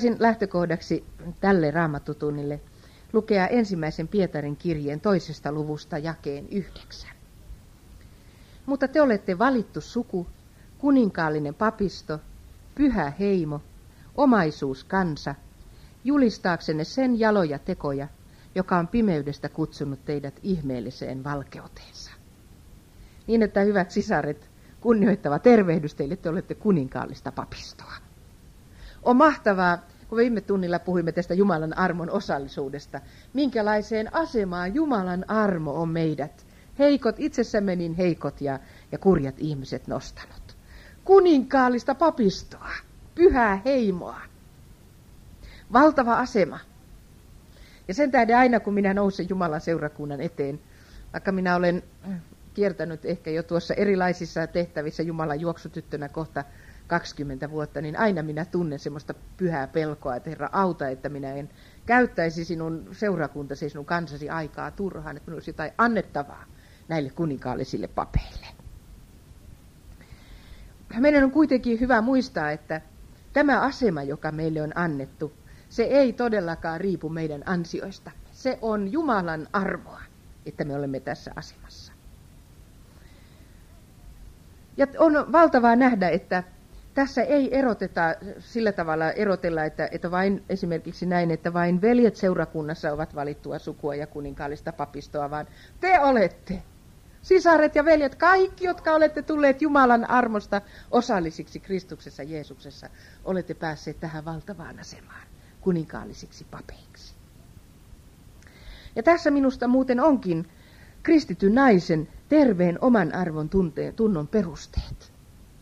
Haluaisin lähtökohdaksi tälle Raamattutunnille lukea ensimmäisen Pietarin kirjeen 2. luvusta jakeen 9. Mutta te olette valittu suku, kuninkaallinen papisto, pyhä heimo, omaisuuskansa, julistaaksenne sen jaloja tekoja, joka on pimeydestä kutsunut teidät ihmeelliseen valkeuteensa. Niin, että hyvät sisaret, kunnioittava tervehdys teille, te olette kuninkaallista papistoa. On mahtavaa, kun viime tunnilla puhuimme tästä Jumalan armon osallisuudesta, minkälaiseen asemaan Jumalan armo on meidät, heikot, itsessämme niin heikot ja kurjat ihmiset nostanut. Kuninkaallista papistoa, pyhää heimoa, valtava asema. Ja sen tähden aina, kun minä nousen Jumalan seurakunnan eteen, vaikka minä olen kiertänyt ehkä jo tuossa erilaisissa tehtävissä Jumalan juoksutyttönä kohta 20 vuotta, niin aina minä tunnen semmoista pyhää pelkoa, että Herra auta, että minä en käyttäisi sinun seurakuntasi, sinun kansasi aikaa turhaan, että minulla olisi jotain annettavaa näille kuninkaallisille papeille. Meidän on kuitenkin hyvä muistaa, että tämä asema, joka meille on annettu, se ei todellakaan riipu meidän ansioista. Se on Jumalan armoa, että me olemme tässä asemassa. Ja on valtavaa nähdä, että tässä ei eroteta sillä tavalla että vain esimerkiksi näin, että vain veljet seurakunnassa ovat valittua sukua ja kuninkaallista papistoa, vaan te olette, sisaret ja veljet, kaikki, jotka olette tulleet Jumalan armosta osallisiksi Kristuksessa Jeesuksessa, olette päässeet tähän valtavaan asemaan kuninkaallisiksi papeiksi. Ja tässä minusta muuten onkin kristityn naisen terveen oman arvon tunnon perusteet.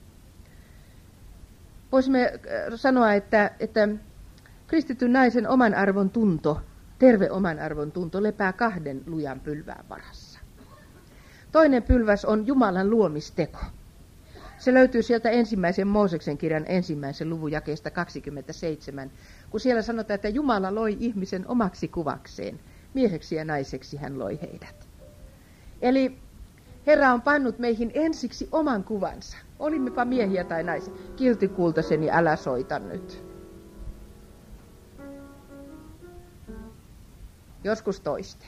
Voisimme sanoa, että kristityn naisen oman arvon tunto, terve oman arvon tunto, lepää 2 lujan pylvään varassa. Toinen pylväs on Jumalan luomisteko. Se löytyy sieltä ensimmäisen Mooseksen kirjan 1. luvun jakeesta 27, kun siellä sanotaan, että Jumala loi ihmisen omaksi kuvakseen. Mieheksi ja naiseksi hän loi heidät. Eli Herra on pannut meihin ensiksi oman kuvansa. Olimmepa miehiä tai naisia. Kilti kultaseni, älä soita nyt. Joskus toiste.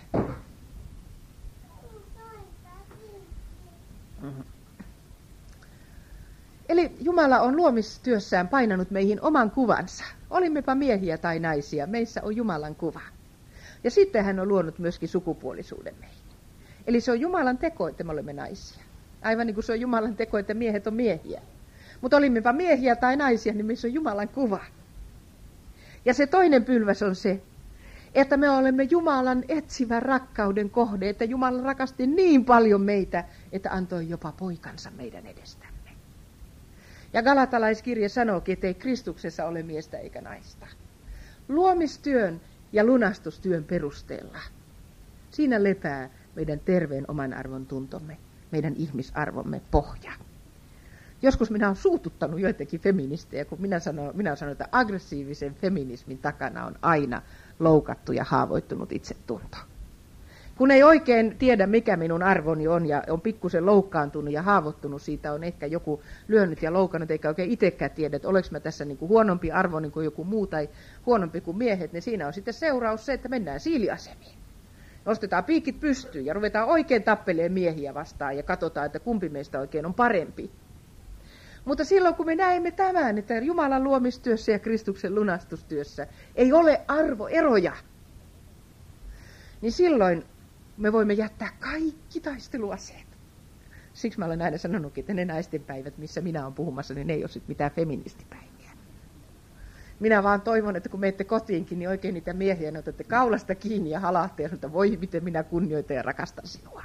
Eli Jumala on luomistyössään painanut meihin oman kuvansa. Olimmepa miehiä tai naisia, meissä on Jumalan kuva. Ja sitten hän on luonut myöskin sukupuolisuuden meihin. Eli se on Jumalan teko, että me olemme naisia. Aivan niin kuin se on Jumalan teko, että miehet on miehiä. Mutta olimmepa miehiä tai naisia, niin meissä on Jumalan kuva. Ja se toinen pylväs on se, että me olemme Jumalan etsivän rakkauden kohde, että Jumala rakasti niin paljon meitä, että antoi jopa poikansa meidän edestämme. Ja Galatalaiskirje sanookin, että ei Kristuksessa ole miestä eikä naista. Luomistyön ja lunastustyön perusteella. Siinä lepää meidän terveen oman arvon tuntomme, meidän ihmisarvomme pohja. Joskus minä olen suututtanut joitakin feministejä, kun minä sanon, että aggressiivisen feminismin takana on aina loukattu ja haavoittunut itsetunto. Kun ei oikein tiedä, mikä minun arvoni on ja on pikkusen loukkaantunut ja haavoittunut, siitä on ehkä joku lyönyt ja loukannut, eikä oikein itsekään tiedä, että olenko mä tässä niin kuin huonompi arvoni kuin joku muu tai huonompi kuin miehet, niin siinä on sitten seuraus se, että mennään siiliasemiin. Nostetaan piikit pystyyn ja ruvetaan oikein tappelemaan miehiä vastaan ja katsotaan, että kumpi meistä oikein on parempi. Mutta silloin kun me näemme tämän, että Jumalan luomistyössä ja Kristuksen lunastustyössä ei ole arvoeroja, niin silloin me voimme jättää kaikki taisteluaseet. Siksi mä olen aina sanonutkin, että ne naistenpäivät, missä minä olen puhumassa, niin ne ei ole sitten mitään feministipäiviä. Minä vaan toivon, että kun menette kotiinkin, niin oikein niitä miehiä otatte kaulasta kiinni ja halaatte ja sanotaan, voi miten minä kunnioitan ja rakastan sinua.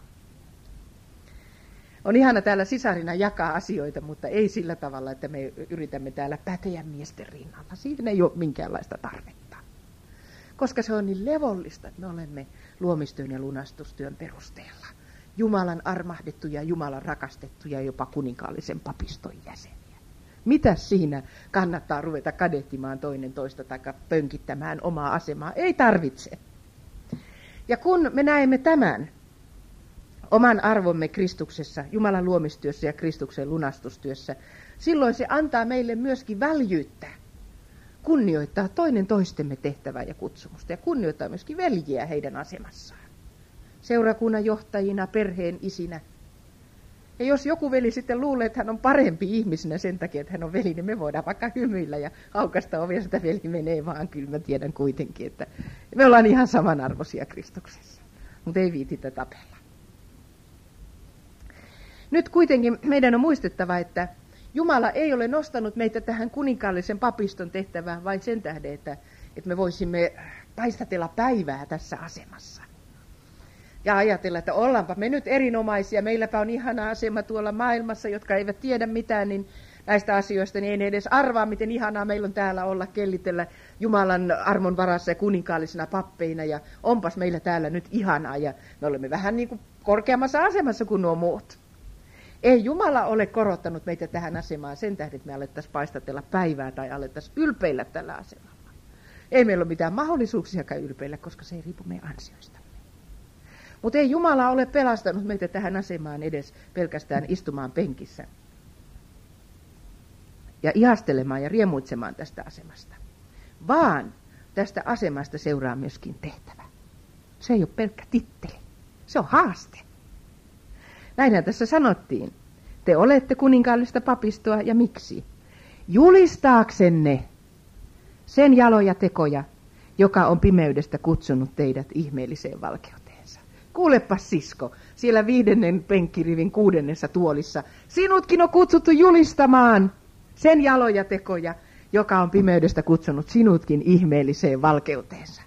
On ihana täällä sisarina jakaa asioita, mutta ei sillä tavalla, että me yritämme täällä päteä miesten rinnalla. Siihen ei ole minkäänlaista tarvetta. Koska se on niin levollista, että me olemme luomistyön ja lunastustyön perusteella. Jumalan armahdettuja, Jumalan rakastettuja, jopa kuninkaallisen papiston jäseniä. Mitä siinä kannattaa ruveta kadehtimaan toinen toista tai pönkittämään omaa asemaa? Ei tarvitse. Ja kun me näemme tämän oman arvomme Kristuksessa, Jumalan luomistyössä ja Kristuksen lunastustyössä, silloin se antaa meille myöskin väljyyttä kunnioittaa toinen toistemme tehtävää ja kutsumusta ja kunnioittaa myöskin veljiä heidän asemassaan. Seurakunnan johtajina, perheen isinä. Ja jos joku veli sitten luulee, että hän on parempi ihmisenä sen takia, että hän on veli, niin me voidaan vaikka hymyillä ja aukasta ovia, sitä veli menee vaan. Kyllä mä tiedän kuitenkin, että me ollaan ihan samanarvoisia Kristuksessa, mutta ei viititä tapella. Nyt kuitenkin meidän on muistettava, että Jumala ei ole nostanut meitä tähän kuninkaallisen papiston tehtävään vain sen tähden, että me voisimme paistatella päivää tässä asemassa. Ja ajatella, että ollaanpa me nyt erinomaisia, meilläpä on ihana asema tuolla maailmassa, jotka eivät tiedä mitään niin näistä asioista, niin ei ne edes arvaa, miten ihanaa meillä on täällä olla, kellitellä Jumalan armon varassa ja kuninkaallisena pappeina, ja onpas meillä täällä nyt ihanaa, ja me olemme vähän niin kuin korkeammassa asemassa kuin nuo muut. Ei Jumala ole korottanut meitä tähän asemaan sen tähden, että me alettaisiin paistatella päivää tai alettaisiin ylpeillä tällä asemalla. Ei meillä ole mitään mahdollisuuksiakaan ylpeillä, koska se ei riipu meidän ansioistamme. Mutta ei Jumala ole pelastanut meitä tähän asemaan edes pelkästään istumaan penkissä ja ihastelemaan ja riemuitsemaan tästä asemasta, vaan tästä asemasta seuraa myöskin tehtävä. Se ei ole pelkkä titteli, se on haaste. Näinhän tässä sanottiin. Te olette kuninkaallista papistoa ja miksi? Julistaaksenne sen jaloja tekoja, joka on pimeydestä kutsunut teidät ihmeelliseen valkeuteensa. Kuulepas sisko, siellä 5. penkkirivin 6. tuolissa. Sinutkin on kutsuttu julistamaan sen jaloja tekoja, joka on pimeydestä kutsunut sinutkin ihmeelliseen valkeuteensa.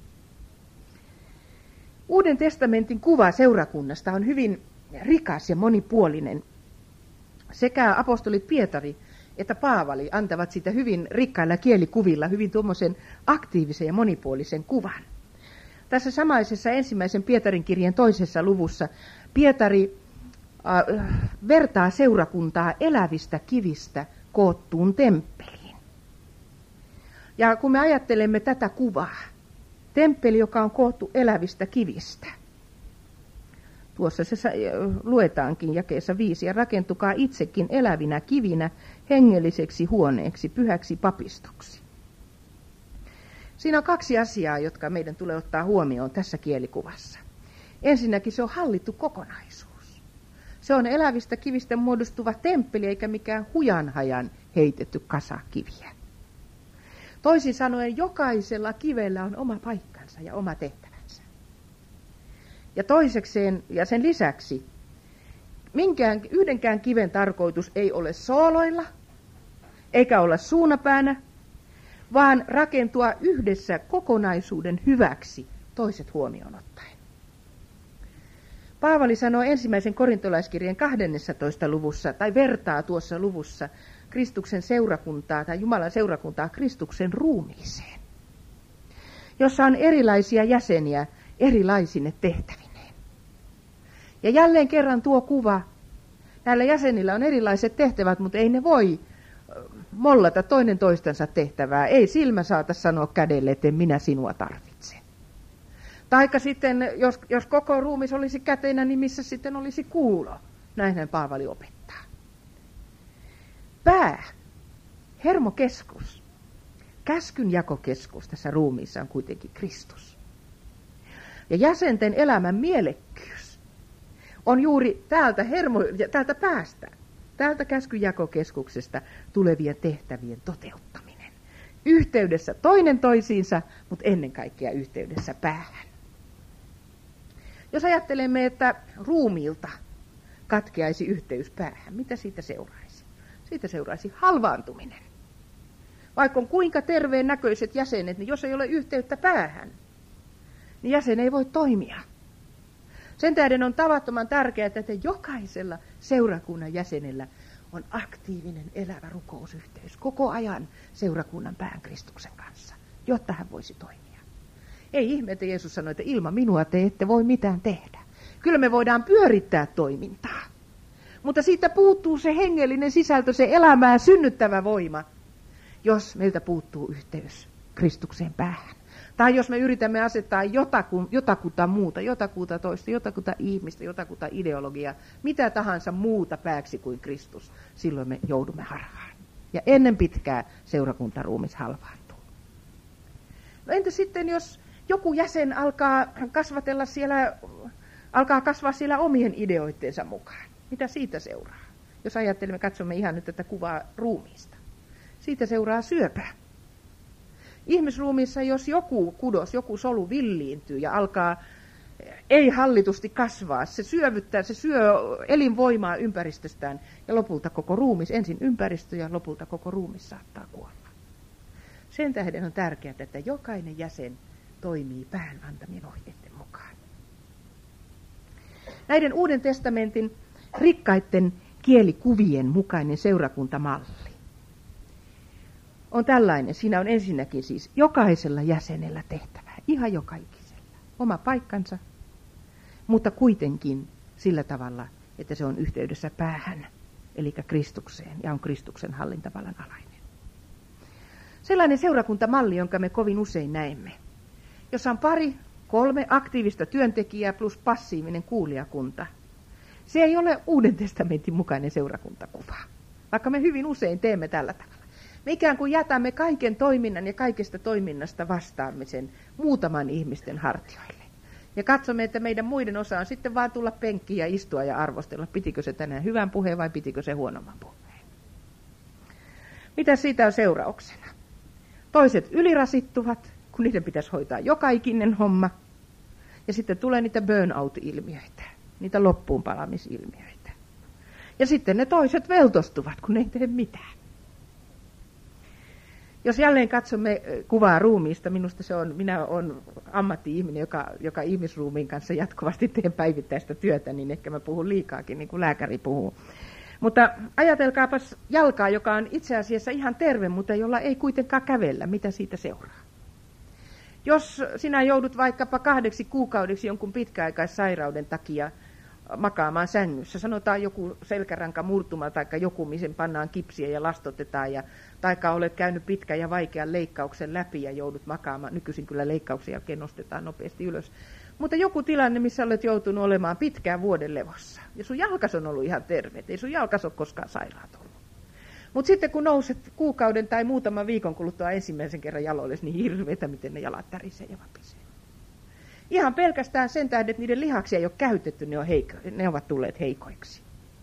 Uuden testamentin kuva seurakunnasta on hyvin rikas ja monipuolinen. Sekä apostolit Pietari että Paavali antavat sitä hyvin rikkailla kielikuvilla hyvin tuommoisen aktiivisen ja monipuolisen kuvan. Tässä samaisessa 1. Pietarin kirjeen 2. luvussa Pietari vertaa seurakuntaa elävistä kivistä koottuun temppeliin. Ja kun me ajattelemme tätä kuvaa, temppeli, joka on koottu elävistä kivistä, tuossa se luetaankin jakeessa 5, ja rakentukaa itsekin elävinä kivinä hengelliseksi huoneeksi, pyhäksi papistoksi. Siinä on 2 asiaa, jotka meidän tulee ottaa huomioon tässä kielikuvassa. Ensinnäkin se on hallittu kokonaisuus. Se on elävistä kivistä muodostuva temppeli, eikä mikään hujanhajan heitetty kasa kiviä. Toisin sanoen, jokaisella kivellä on oma paikkansa ja oma tehtävänsä. Ja toisekseen, ja sen lisäksi, yhdenkään kiven tarkoitus ei ole sooloilla, eikä olla suunapäänä, vaan rakentua yhdessä kokonaisuuden hyväksi toiset huomioon ottaen. Paavali sanoo 1. korintolaiskirjeen 12. luvussa, tai vertaa tuossa luvussa, Kristuksen seurakuntaa tai Jumalan seurakuntaa Kristuksen ruumiiseen, jossa on erilaisia jäseniä erilaisine tehtävineen. Ja jälleen kerran tuo kuva, näillä jäsenillä on erilaiset tehtävät, mutta ei ne voi mollata toinen toistensa tehtävää. Ei silmä saata sanoa kädelle, että minä sinua tarvitsen. Taikka sitten, jos koko ruumis olisi käteinä, niin missä sitten olisi kuulo. Näinhän Paavali opettaa. Pää, hermokeskus, käskynjakokeskus tässä ruumiissa on kuitenkin Kristus. Ja jäsenten elämän mielekkyys on juuri täältä päästä, täältä käskynjakokeskuksesta tulevien tehtävien toteuttaminen. Yhteydessä toinen toisiinsa, mutta ennen kaikkea yhteydessä päähän. Jos ajattelemme, että ruumiilta katkeaisi yhteys päähän, mitä siitä seuraisi? Siitä seuraisi halvaantuminen. Vaikka on kuinka terveen näköiset jäsenet, niin jos ei ole yhteyttä päähän, niin jäsen ei voi toimia. Sen tähden on tavattoman tärkeää, että jokaisella seurakunnan jäsenellä on aktiivinen elävä rukousyhteys koko ajan seurakunnan pään Kristuksen kanssa, jotta hän voisi toimia. Ei ihme, että Jeesus sanoi, että ilman minua te ette voi mitään tehdä. Kyllä me voidaan pyörittää toimintaa, mutta siitä puuttuu se hengellinen sisältö, se elämää synnyttävä voima, jos meiltä puuttuu yhteys Kristuksen päähän. Tai jos me yritämme asettaa jotakuta muuta, jotakuta toista, jotakuta ihmistä, jotakuta ideologiaa, mitä tahansa muuta pääksi kuin Kristus, silloin me joudumme harhaan. Ja ennen pitkää seurakuntaruumis halvaantuu. No entä sitten, jos joku jäsen alkaa kasvaa siellä omien ideoittensa mukaan? Mitä siitä seuraa? Jos ajattelemme, katsomme ihan nyt tätä kuvaa ruumiista. Siitä seuraa syöpä. Ihmisruumiissa, jos joku kudos, joku solu villiintyy ja alkaa ei hallitusti kasvaa, se syö elinvoimaa ympäristöstään ja lopulta koko ruumis, ensin ympäristö ja lopulta koko ruumis saattaa kuolla. Sen tähden on tärkeää, että jokainen jäsen toimii pään antamien ohjeiden mukaan. Näiden Uuden testamentin rikkaiden kielikuvien mukainen seurakuntamalli on tällainen. Siinä on ensinnäkin siis jokaisella jäsenellä tehtävää, ihan jokaisella, oma paikkansa, mutta kuitenkin sillä tavalla, että se on yhteydessä päähän, eli Kristukseen, ja on Kristuksen hallintavallan alainen. Sellainen seurakuntamalli, jonka me kovin usein näemme, jossa on 2-3 aktiivista työntekijää plus passiivinen kuulijakunta. Se ei ole Uuden testamentin mukainen seurakuntakuva, vaikka me hyvin usein teemme tällä tavalla. Me ikään kuin jätämme kaiken toiminnan ja kaikesta toiminnasta vastaamisen muutaman ihmisten hartioille. Ja katsomme, että meidän muiden osa on sitten vaan tulla penkkiin ja istua ja arvostella, pitikö se tänään hyvän puheen vai pitikö se huonomman puheen. Mitä siitä on seurauksena? Toiset ylirasittuvat, kun niiden pitäisi hoitaa joka ikinen homma. Ja sitten tulee niitä burnout-ilmiöitä, niitä loppuunpalamisilmiöitä. Ja sitten ne toiset veltostuvat, kun ne ei tee mitään. Jos jälleen katsomme kuvaa ruumiista, minusta minä olen ammatti-ihminen, joka ihmisruumiin kanssa jatkuvasti teen päivittäistä työtä, niin ehkä mä puhun liikaakin, niin kuin lääkäri puhuu. Mutta ajatelkaapas jalkaa, joka on itse asiassa ihan terve, mutta jolla ei kuitenkaan kävellä. Mitä siitä seuraa? Jos sinä joudut vaikkapa 2 kuukaudeksi jonkun pitkäaikaissairauden takia makaamaan sängyssä, sanotaan joku selkäranka murtuma tai joku, missä pannaan kipsiä ja lastotetaan, taikka olet käynyt pitkän ja vaikean leikkauksen läpi ja joudut makaamaan, nykyisin kyllä leikkauksen jälkeen nostetaan nopeasti ylös, mutta joku tilanne, missä olet joutunut olemaan pitkään vuoden levossa, ja sun jalkas on ollut ihan terve, ei sun jalkas ole koskaan sairaat ollut. Mutta sitten kun nouset kuukauden tai muutaman viikon kuluttua ensimmäisen kerran jaloille, niin hirveetä, miten ne jalat tärisee ja vapisee. Ihan pelkästään sen tähden, että niiden lihaksia ei ole käytetty, ne ovat tulleet heikoiksi.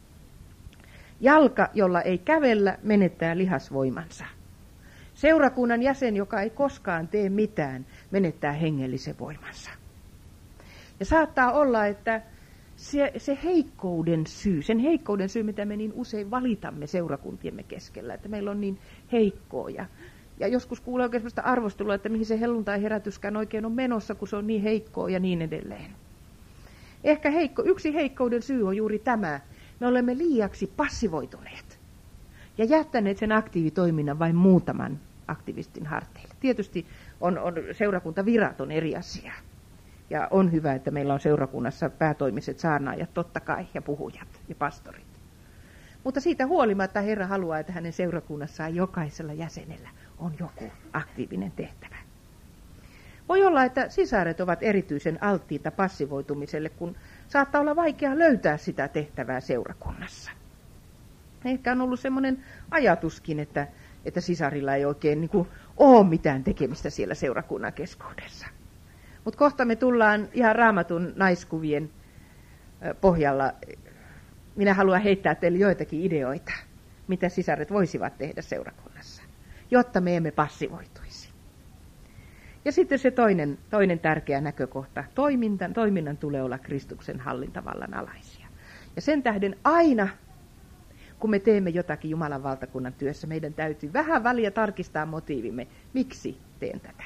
Jalka, jolla ei kävellä, menettää lihasvoimansa. Seurakunnan jäsen, joka ei koskaan tee mitään, menettää hengellisen voimansa. Ja saattaa olla, että se heikkouden syy, mitä me niin usein valitamme seurakuntiemme keskellä, että meillä on niin heikkoa. Ja joskus kuulee oikein sellaista arvostelua, että mihin se helluntai-herätyskään oikein on menossa, kun se on niin heikkoa ja niin edelleen. Ehkä yksi heikkouden syy on juuri tämä. Me olemme liiaksi passivoituneet ja jättäneet sen aktiivitoiminnan vain muutaman aktivistin harteille. Tietysti on seurakuntavirat on eri asia. Ja on hyvä, että meillä on seurakunnassa päätoimiset saarnaajat, totta kai, ja puhujat ja pastorit. Mutta siitä huolimatta Herra haluaa, että hänen seurakunnassaan jokaisella jäsenellä on joku aktiivinen tehtävä. Voi olla, että sisaret ovat erityisen alttiita passivoitumiselle, kun saattaa olla vaikea löytää sitä tehtävää seurakunnassa. Ehkä on ollut semmoinen ajatuskin, että sisarilla ei oikein ole mitään tekemistä siellä seurakunnan keskuudessa. Mutta kohta me tullaan ihan Raamatun naiskuvien pohjalla. Minä haluan heittää teille joitakin ideoita, mitä sisaret voisivat tehdä seurakunnassa, jotta me emme passivoituisi. Ja sitten se toinen tärkeä näkökohta. Toiminnan tulee olla Kristuksen hallintavallan alaisia. Ja sen tähden aina, kun me teemme jotakin Jumalan valtakunnan työssä, meidän täytyy vähän väliä tarkistaa motiivimme, miksi teen tätä.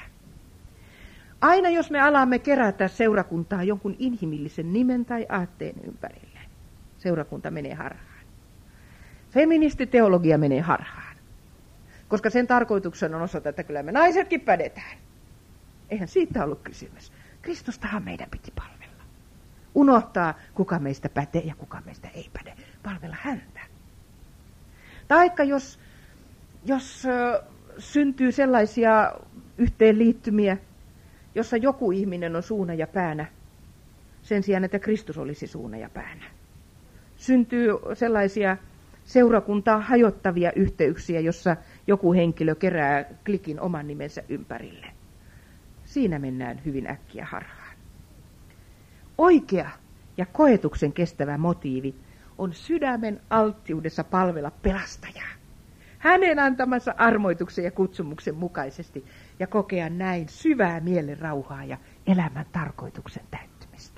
Aina jos me alamme kerätä seurakuntaa jonkun inhimillisen nimen tai aatteen ympärille, seurakunta menee harhaan. Feministiteologia menee harhaan, koska sen tarkoituksena on osoittaa, että kyllä me naisetkin pädetään. Eihän siitä ollut kysymys. Kristustahan meidän piti palvella. Unohtaa, kuka meistä pätee ja kuka meistä ei päde. Palvella häntä. Taikka jos syntyy sellaisia yhteenliittymiä, jossa joku ihminen on suuna ja päänä, sen sijaan, että Kristus olisi suuna ja päänä. Syntyy sellaisia seurakuntaa hajottavia yhteyksiä, jossa joku henkilö kerää klikin oman nimensä ympärille. siinä mennään hyvin äkkiä harhaan. Oikea ja koetuksen kestävä motiivi on sydämen alttiudessa palvella pelastajaa. Hänen antamansa armoituksen ja kutsumuksen mukaisesti ja kokea näin syvää mielen rauhaa ja elämän tarkoituksen täyttymistä.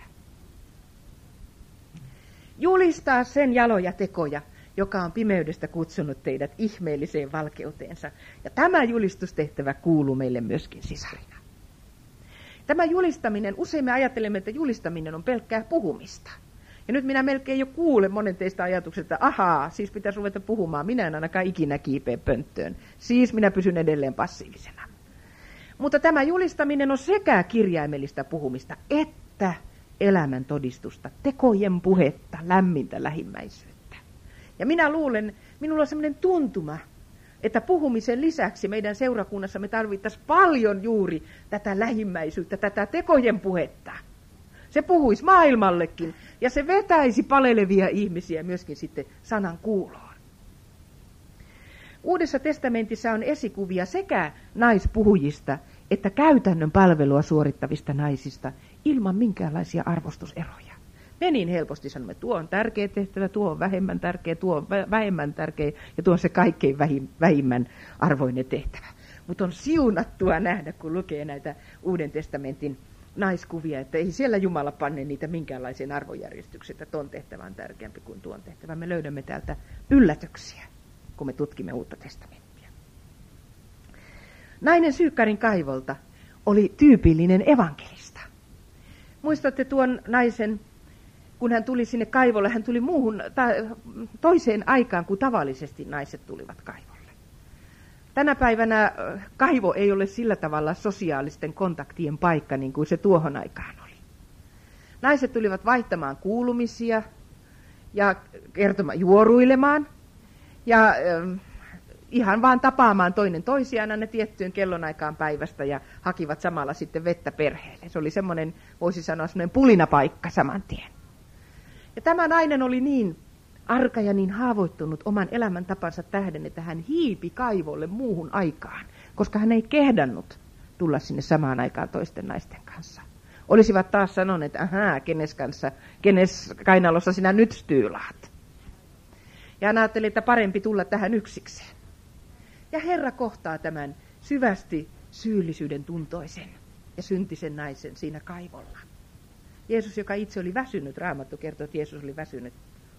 Julistaa sen jaloja tekoja, joka on pimeydestä kutsunut teidät ihmeelliseen valkeuteensa. Ja tämä julistustehtävä kuuluu meille myöskin sisarina. Tämä julistaminen, usein me ajattelemme, että julistaminen on pelkkää puhumista. Ja nyt minä melkein jo kuulen monen teistä ajatukset, että ahaa, siis pitäisi ruveta puhumaan. Minä en ainakaan ikinä kiipeä pönttöön. Siis minä pysyn edelleen passiivisena. Mutta tämä julistaminen on sekä kirjaimellista puhumista että elämän todistusta, tekojen puhetta, lämmintä lähimmäisyyttä. Ja minä luulen, minulla on sellainen tuntuma, että puhumisen lisäksi meidän seurakunnassa me tarvittaisiin paljon juuri tätä lähimmäisyyttä, tätä tekojen puhetta. Se puhuisi maailmallekin ja se vetäisi palelevia ihmisiä myöskin sitten sanan kuuloon. Uudessa testamentissa on esikuvia sekä naispuhujista että käytännön palvelua suorittavista naisista ilman minkäänlaisia arvostuseroja. Me niin helposti sanomme, että tuo on tärkeä tehtävä, tuo on vähemmän tärkeä, tuo on vähemmän tärkeä ja tuo on se kaikkein vähimmän arvoinen tehtävä. Mutta on siunattua nähdä, kun lukee näitä Uuden testamentin naiskuvia, että ei siellä Jumala panne niitä minkäänlaiseen arvojärjestykseen, että tuon tehtävä on tärkeämpi kuin tuon tehtävä. Me löydämme täältä yllätyksiä, kun me tutkimme Uutta testamenttia. Nainen Syykkarin kaivolta oli tyypillinen evankelista. Muistatte tuon naisen, kun hän tuli sinne kaivolle, hän tuli toiseen aikaan, kuin tavallisesti naiset tulivat kaivolle. Tänä päivänä kaivo ei ole sillä tavalla sosiaalisten kontaktien paikka, niin kuin se tuohon aikaan oli. Naiset tulivat vaihtamaan kuulumisia ja juoruilemaan ja ihan vaan tapaamaan toinen toisiaan aina tiettyyn kellonaikaan päivästä ja hakivat samalla sitten vettä perheelle. Se oli semmoinen, voisi sanoa, semmoinen pulinapaikka saman tien. Ja tämä nainen oli niin arka ja niin haavoittunut oman elämäntapansa tähden, että hän hiipi kaivolle muuhun aikaan, koska hän ei kehdannut tulla sinne samaan aikaan toisten naisten kanssa. Olisivat taas sanoneet, että kenes kainalossa sinä nyt styylaat. Ja hän ajatteli, että parempi tulla tähän yksikseen. Ja Herra kohtaa tämän syvästi syyllisyyden tuntoisen ja syntisen naisen siinä kaivolla. Jeesus, joka itse oli väsynyt, Raamattu kertoo, että Jeesus oli väsynyt.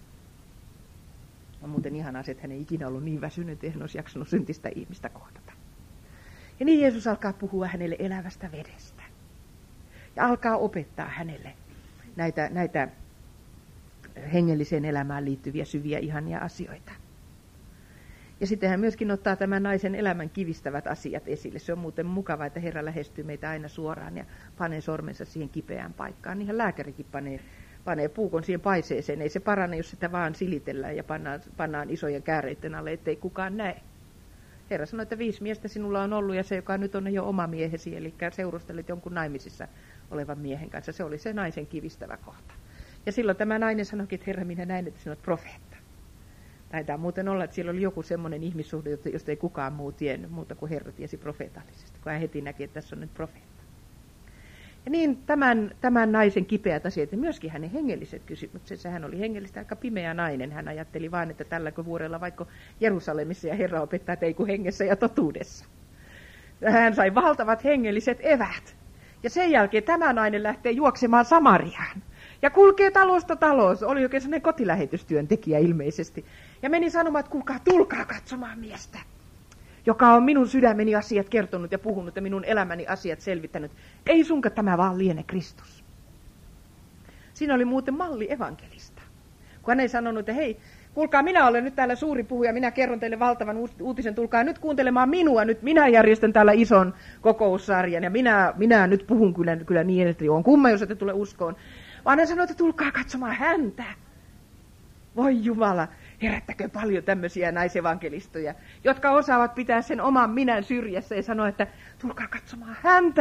On muuten ihanaa se, että hän ei ikinä ollut niin väsynyt, että hän olisi jaksanut syntistä ihmistä kohdata. Ja niin Jeesus alkaa puhua hänelle elävästä vedestä. Ja alkaa opettaa hänelle näitä hengelliseen elämään liittyviä syviä ihania asioita. Ja sitten hän myöskin ottaa tämän naisen elämän kivistävät asiat esille. Se on muuten mukava, että Herra lähestyy meitä aina suoraan ja panee sormensa siihen kipeään paikkaan. Niinhän lääkärikin panee puukon siihen paiseeseen. Ei se parane, jos sitä vaan silitellään ja pannaan isojen kääreiden alle, ettei kukaan näe. Herra sanoi, että 5 miestä sinulla on ollut ja se, joka nyt on jo oma miehesi, eli seurustelet jonkun naimisissa olevan miehen kanssa. Se oli se naisen kivistävä kohta. Ja silloin tämä nainen sanoikin, että Herra, minä näin, että sinä olet profeetta. Taitaa muuten olla, että siellä oli joku semmoinen ihmissuhde, josta ei kukaan muu tiennyt, muuta kuin Herra tiesi profeetallisesti, kun hän heti näki, että tässä on nyt profeetta. Ja niin tämän naisen kipeät asiat ja myöskin hänen hengelliset kysymyksensä. Hän oli hengellistä aika pimeä nainen. Hän ajatteli vain, että tälläkö vuorella vaikka Jerusalemissa ja Herra opettaa, että ei kun hengessä ja totuudessa. Ja hän sai valtavat hengelliset evät. Ja sen jälkeen tämä nainen lähtee juoksemaan Samariaan. Ja kulkee talosta taloon. Oli oikein sellainen kotilähetystyöntekijä ilmeisesti. Ja meni sanomaan, että kuulkaa, tulkaa katsomaan miestä, joka on minun sydämeni asiat kertonut ja puhunut ja minun elämäni asiat selvittänyt. Ei sunka tämä vaan liene Kristus. Siinä oli muuten malli evankelista. Kun hän ei sanonut, että hei, kuulkaa, minä olen nyt täällä suuri puhuja, minä kerron teille valtavan uutisen, tulkaa nyt kuuntelemaan minua, nyt minä järjestän täällä ison kokoussarjan ja minä nyt puhun kyllä niin, että on kumma, jos ette tule uskoon. Vaan hän sanoi, että tulkaa katsomaan häntä. Voi Jumala, herättäkö paljon tämmöisiä naisevankelistoja, jotka osaavat pitää sen oman minän syrjässä ja sanoa, että tulkaa katsomaan häntä.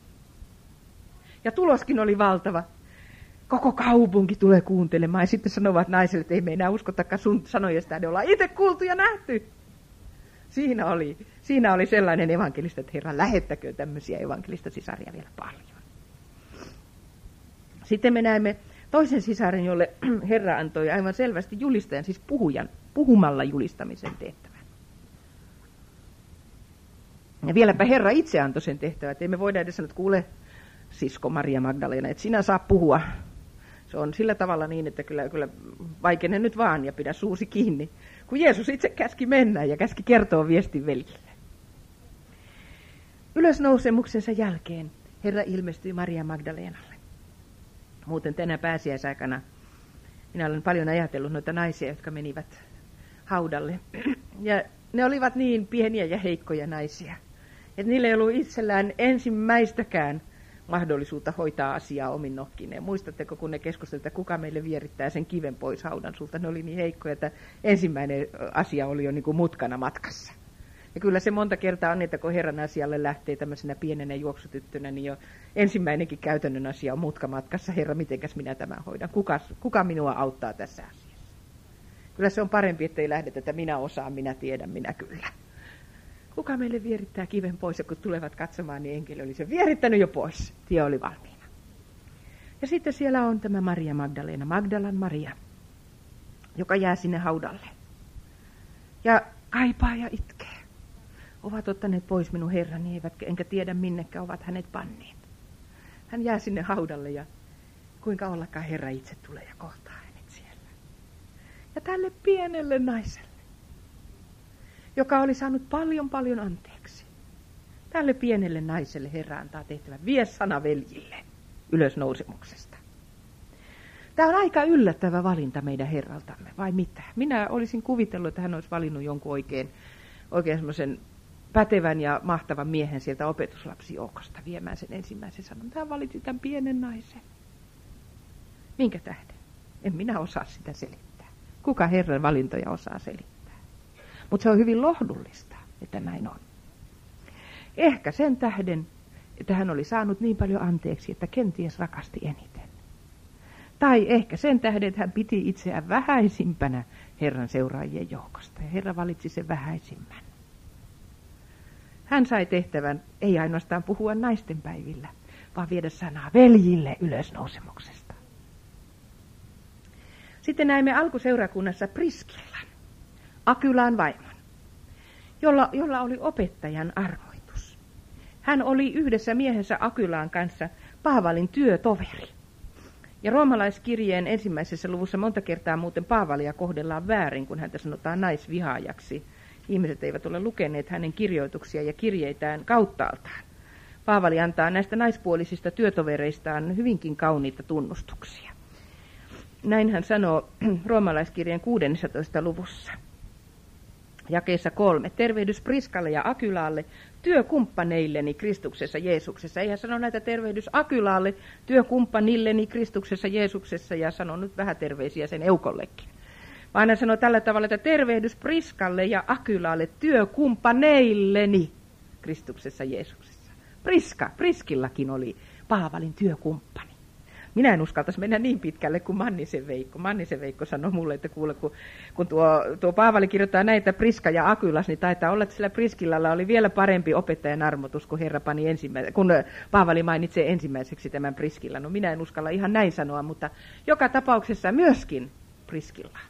Ja tuloskin oli valtava. Koko kaupunki tulee kuuntelemaan ja sitten sanovat naiselle, että ei me enää uskotakaan sun sanoja, sitä ne ollaan itse kuultu ja nähty. Siinä oli sellainen evankelista, että Herra, lähettäkö tämmöisiä evankelista sisaria vielä paljon. Sitten me näemme toisen sisaren, jolle Herra antoi aivan selvästi julistajan, siis puhumalla julistamisen tehtävän. Ja vieläpä Herra itse antoi sen tehtävän, että emme voida edes sanoa, että kuule, sisko Maria Magdalena, että sinä saa puhua. Se on sillä tavalla niin, että kyllä vaikene nyt vaan ja pidä suusi kiinni, kun Jeesus itse käski mennä ja käski kertoa viestin veljille. Ylösnousemuksensa jälkeen Herra ilmestyi Maria Magdalenalle. Muuten tänä pääsiäisaikana minä olen paljon ajatellut noita naisia, jotka menivät haudalle. Ja ne olivat niin pieniä ja heikkoja naisia, että niillä ei ollut itsellään ensimmäistäkään mahdollisuutta hoitaa asiaa omin nokkineen. Muistatteko, kun ne keskustelivat, että kuka meille vierittää sen kiven pois haudan sulta? Ne oli niin heikkoja, että ensimmäinen asia oli jo niin kuin mutkana matkassa. Ja kyllä se monta kertaa on, että kun Herran asialle lähtee tämmöisenä pienenä juoksutyttönä, niin jo ensimmäinenkin käytännön asia on mutkamatkassa. Herra, mitenkäs minä tämän hoidan? Kuka minua auttaa tässä asiassa? Kyllä se on parempi, ettei lähdetä, että minä osaan, minä tiedän, minä kyllä. Kuka meille vierittää kiven pois, ja kun tulevat katsomaan, niin enkeli oli se vierittänyt jo pois. Tie oli valmiina. Ja sitten siellä on tämä Maria Magdalena, Magdalan Maria, joka jää sinne haudalle. Ja kaipaa ja itkee. Ovat ottaneet pois minun Herrani, enkä tiedä minnekä ovat hänet panneet. Hän jää sinne haudalle ja kuinka ollakaan Herra itse tulee ja kohtaa hänet siellä. Ja tälle pienelle naiselle, joka oli saanut paljon anteeksi. Tälle pienelle naiselle Herra antaa tehtävän, vie sana veljille ylösnousemuksesta. Tämä on aika yllättävä valinta meidän Herraltamme, vai mitä? Minä olisin kuvitellut, että hän olisi valinnut jonkun oikein semmoisen pätevän ja mahtavan miehen sieltä opetuslapsijoukosta viemään sen ensimmäisen sanan. Hän valitsi tämän pienen naisen. Minkä tähden? En minä osaa sitä selittää. Kuka Herran valintoja osaa selittää? Mutta se on hyvin lohdullista, että näin on. Ehkä sen tähden, että hän oli saanut niin paljon anteeksi, että kenties rakasti eniten. Tai ehkä sen tähden, että hän piti itseään vähäisimpänä Herran seuraajien joukosta. Ja Herra valitsi sen vähäisimmän. Hän sai tehtävän ei ainoastaan puhua naistenpäivillä, vaan viedä sanaa veljille ylösnousemuksesta. Sitten näimme alkuseurakunnassa Priskillan, Akylaan vaimon, jolla oli opettajan armoitus. Hän oli yhdessä miehensä Akylaan kanssa Paavalin työtoveri. Ja roomalaiskirjeen ensimmäisessä luvussa monta kertaa muuten Paavalia kohdellaan väärin, kun häntä sanotaan naisvihaajaksi. Ihmiset eivät ole lukeneet hänen kirjoituksia ja kirjeitään kauttaaltaan. Paavali antaa näistä naispuolisista työtovereistaan hyvinkin kauniita tunnustuksia. Näin hän sanoo roomalaiskirjeen 16. luvussa. Jakeessa 3. Tervehdys Priskalle ja Akylaalle, työkumppaneilleni Kristuksessa Jeesuksessa. Ei hän sano näitä tervehdys Akylaalle, työkumppanilleni Kristuksessa Jeesuksessa, ja sano nyt vähän terveisiä sen Eukollekin. Vaan hän sanoo tällä tavalla, että tervehdys Priskalle ja Akylaalle, työkumppaneilleni Kristuksessa Jeesuksessa. Priskillakin oli Paavalin työkumppani. Minä en uskaltaisi mennä niin pitkälle kuin Mannisen Veikko. Mannisen Veikko sanoi mulle, että kuule, kun tuo Paavali kirjoittaa näitä Priska ja Akylas, niin taitaa olla, että sillä Priskillalla oli vielä parempi opettajan armotus, kun Herra pani kun Paavali mainitsee ensimmäiseksi tämän Priskilla. No minä en uskalla ihan näin sanoa, mutta joka tapauksessa myöskin Priskilla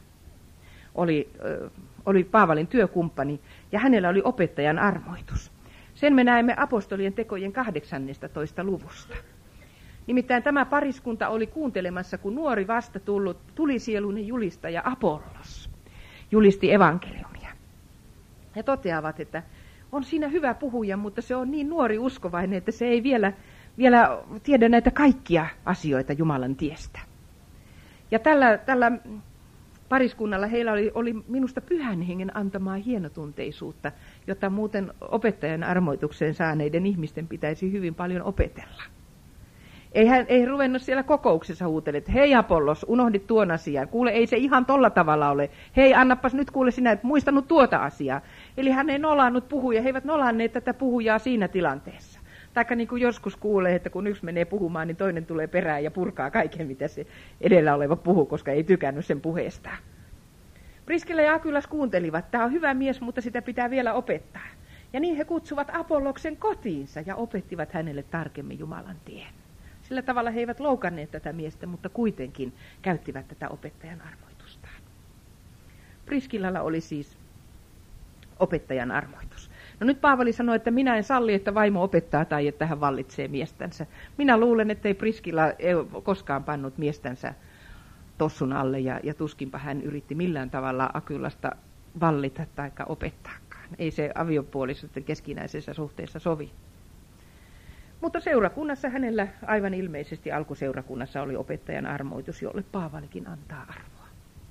oli Paavalin työkumppani ja hänellä oli opettajan armoitus. Sen me näemme apostolien tekojen 18. luvusta. Nimittäin tämä pariskunta oli kuuntelemassa, kun nuori vasta tullut tulisieluinen julistaja Apollos julisti evankeliumia. He toteavat, että on siinä hyvä puhuja, mutta se on niin nuori uskovainen, että se ei vielä tiedä näitä kaikkia asioita Jumalan tiestä. Ja tällä pariskunnalla heillä oli minusta Pyhän Hengen antamaa hienotunteisuutta, jota muuten opettajan armoitukseen saaneiden ihmisten pitäisi hyvin paljon opetella. Ei ruvennut siellä kokouksessa huutele, että hei Apollos, unohdit tuon asian. Kuule, ei se ihan tolla tavalla ole. Hei, annapas nyt kuule sinä, et muistanut tuota asiaa. Eli hän ei nolannut puhuja, he eivät nolanneet tätä puhujaa siinä tilanteessa. Taikka niin kuin joskus kuulee, että kun yksi menee puhumaan, niin toinen tulee perään ja purkaa kaiken, mitä se edellä oleva puhuu, koska ei tykännyt sen puheesta. Priskilla ja Akylas kuuntelivat, tämä on hyvä mies, mutta sitä pitää vielä opettaa. Ja niin he kutsuvat Apolloksen kotiinsa ja opettivat hänelle tarkemmin Jumalan tien. Sillä tavalla he eivät loukanneet tätä miestä, mutta kuitenkin käyttivät tätä opettajan armoitustaan. Priskillalla oli siis opettajan armoitus. No nyt Paavali sanoi, että minä en salli, että vaimo opettaa tai että hän vallitsee miestänsä. Minä luulen, että ei Priskilla koskaan pannut miestänsä tossun alle ja tuskinpa hän yritti millään tavalla Akylasta vallita tai opettaakaan. Ei se aviopuolisoiden keskinäisessä suhteessa sovi. Mutta seurakunnassa hänellä aivan ilmeisesti alkuseurakunnassa oli opettajan armoitus, jolle Paavalikin antaa arvoa.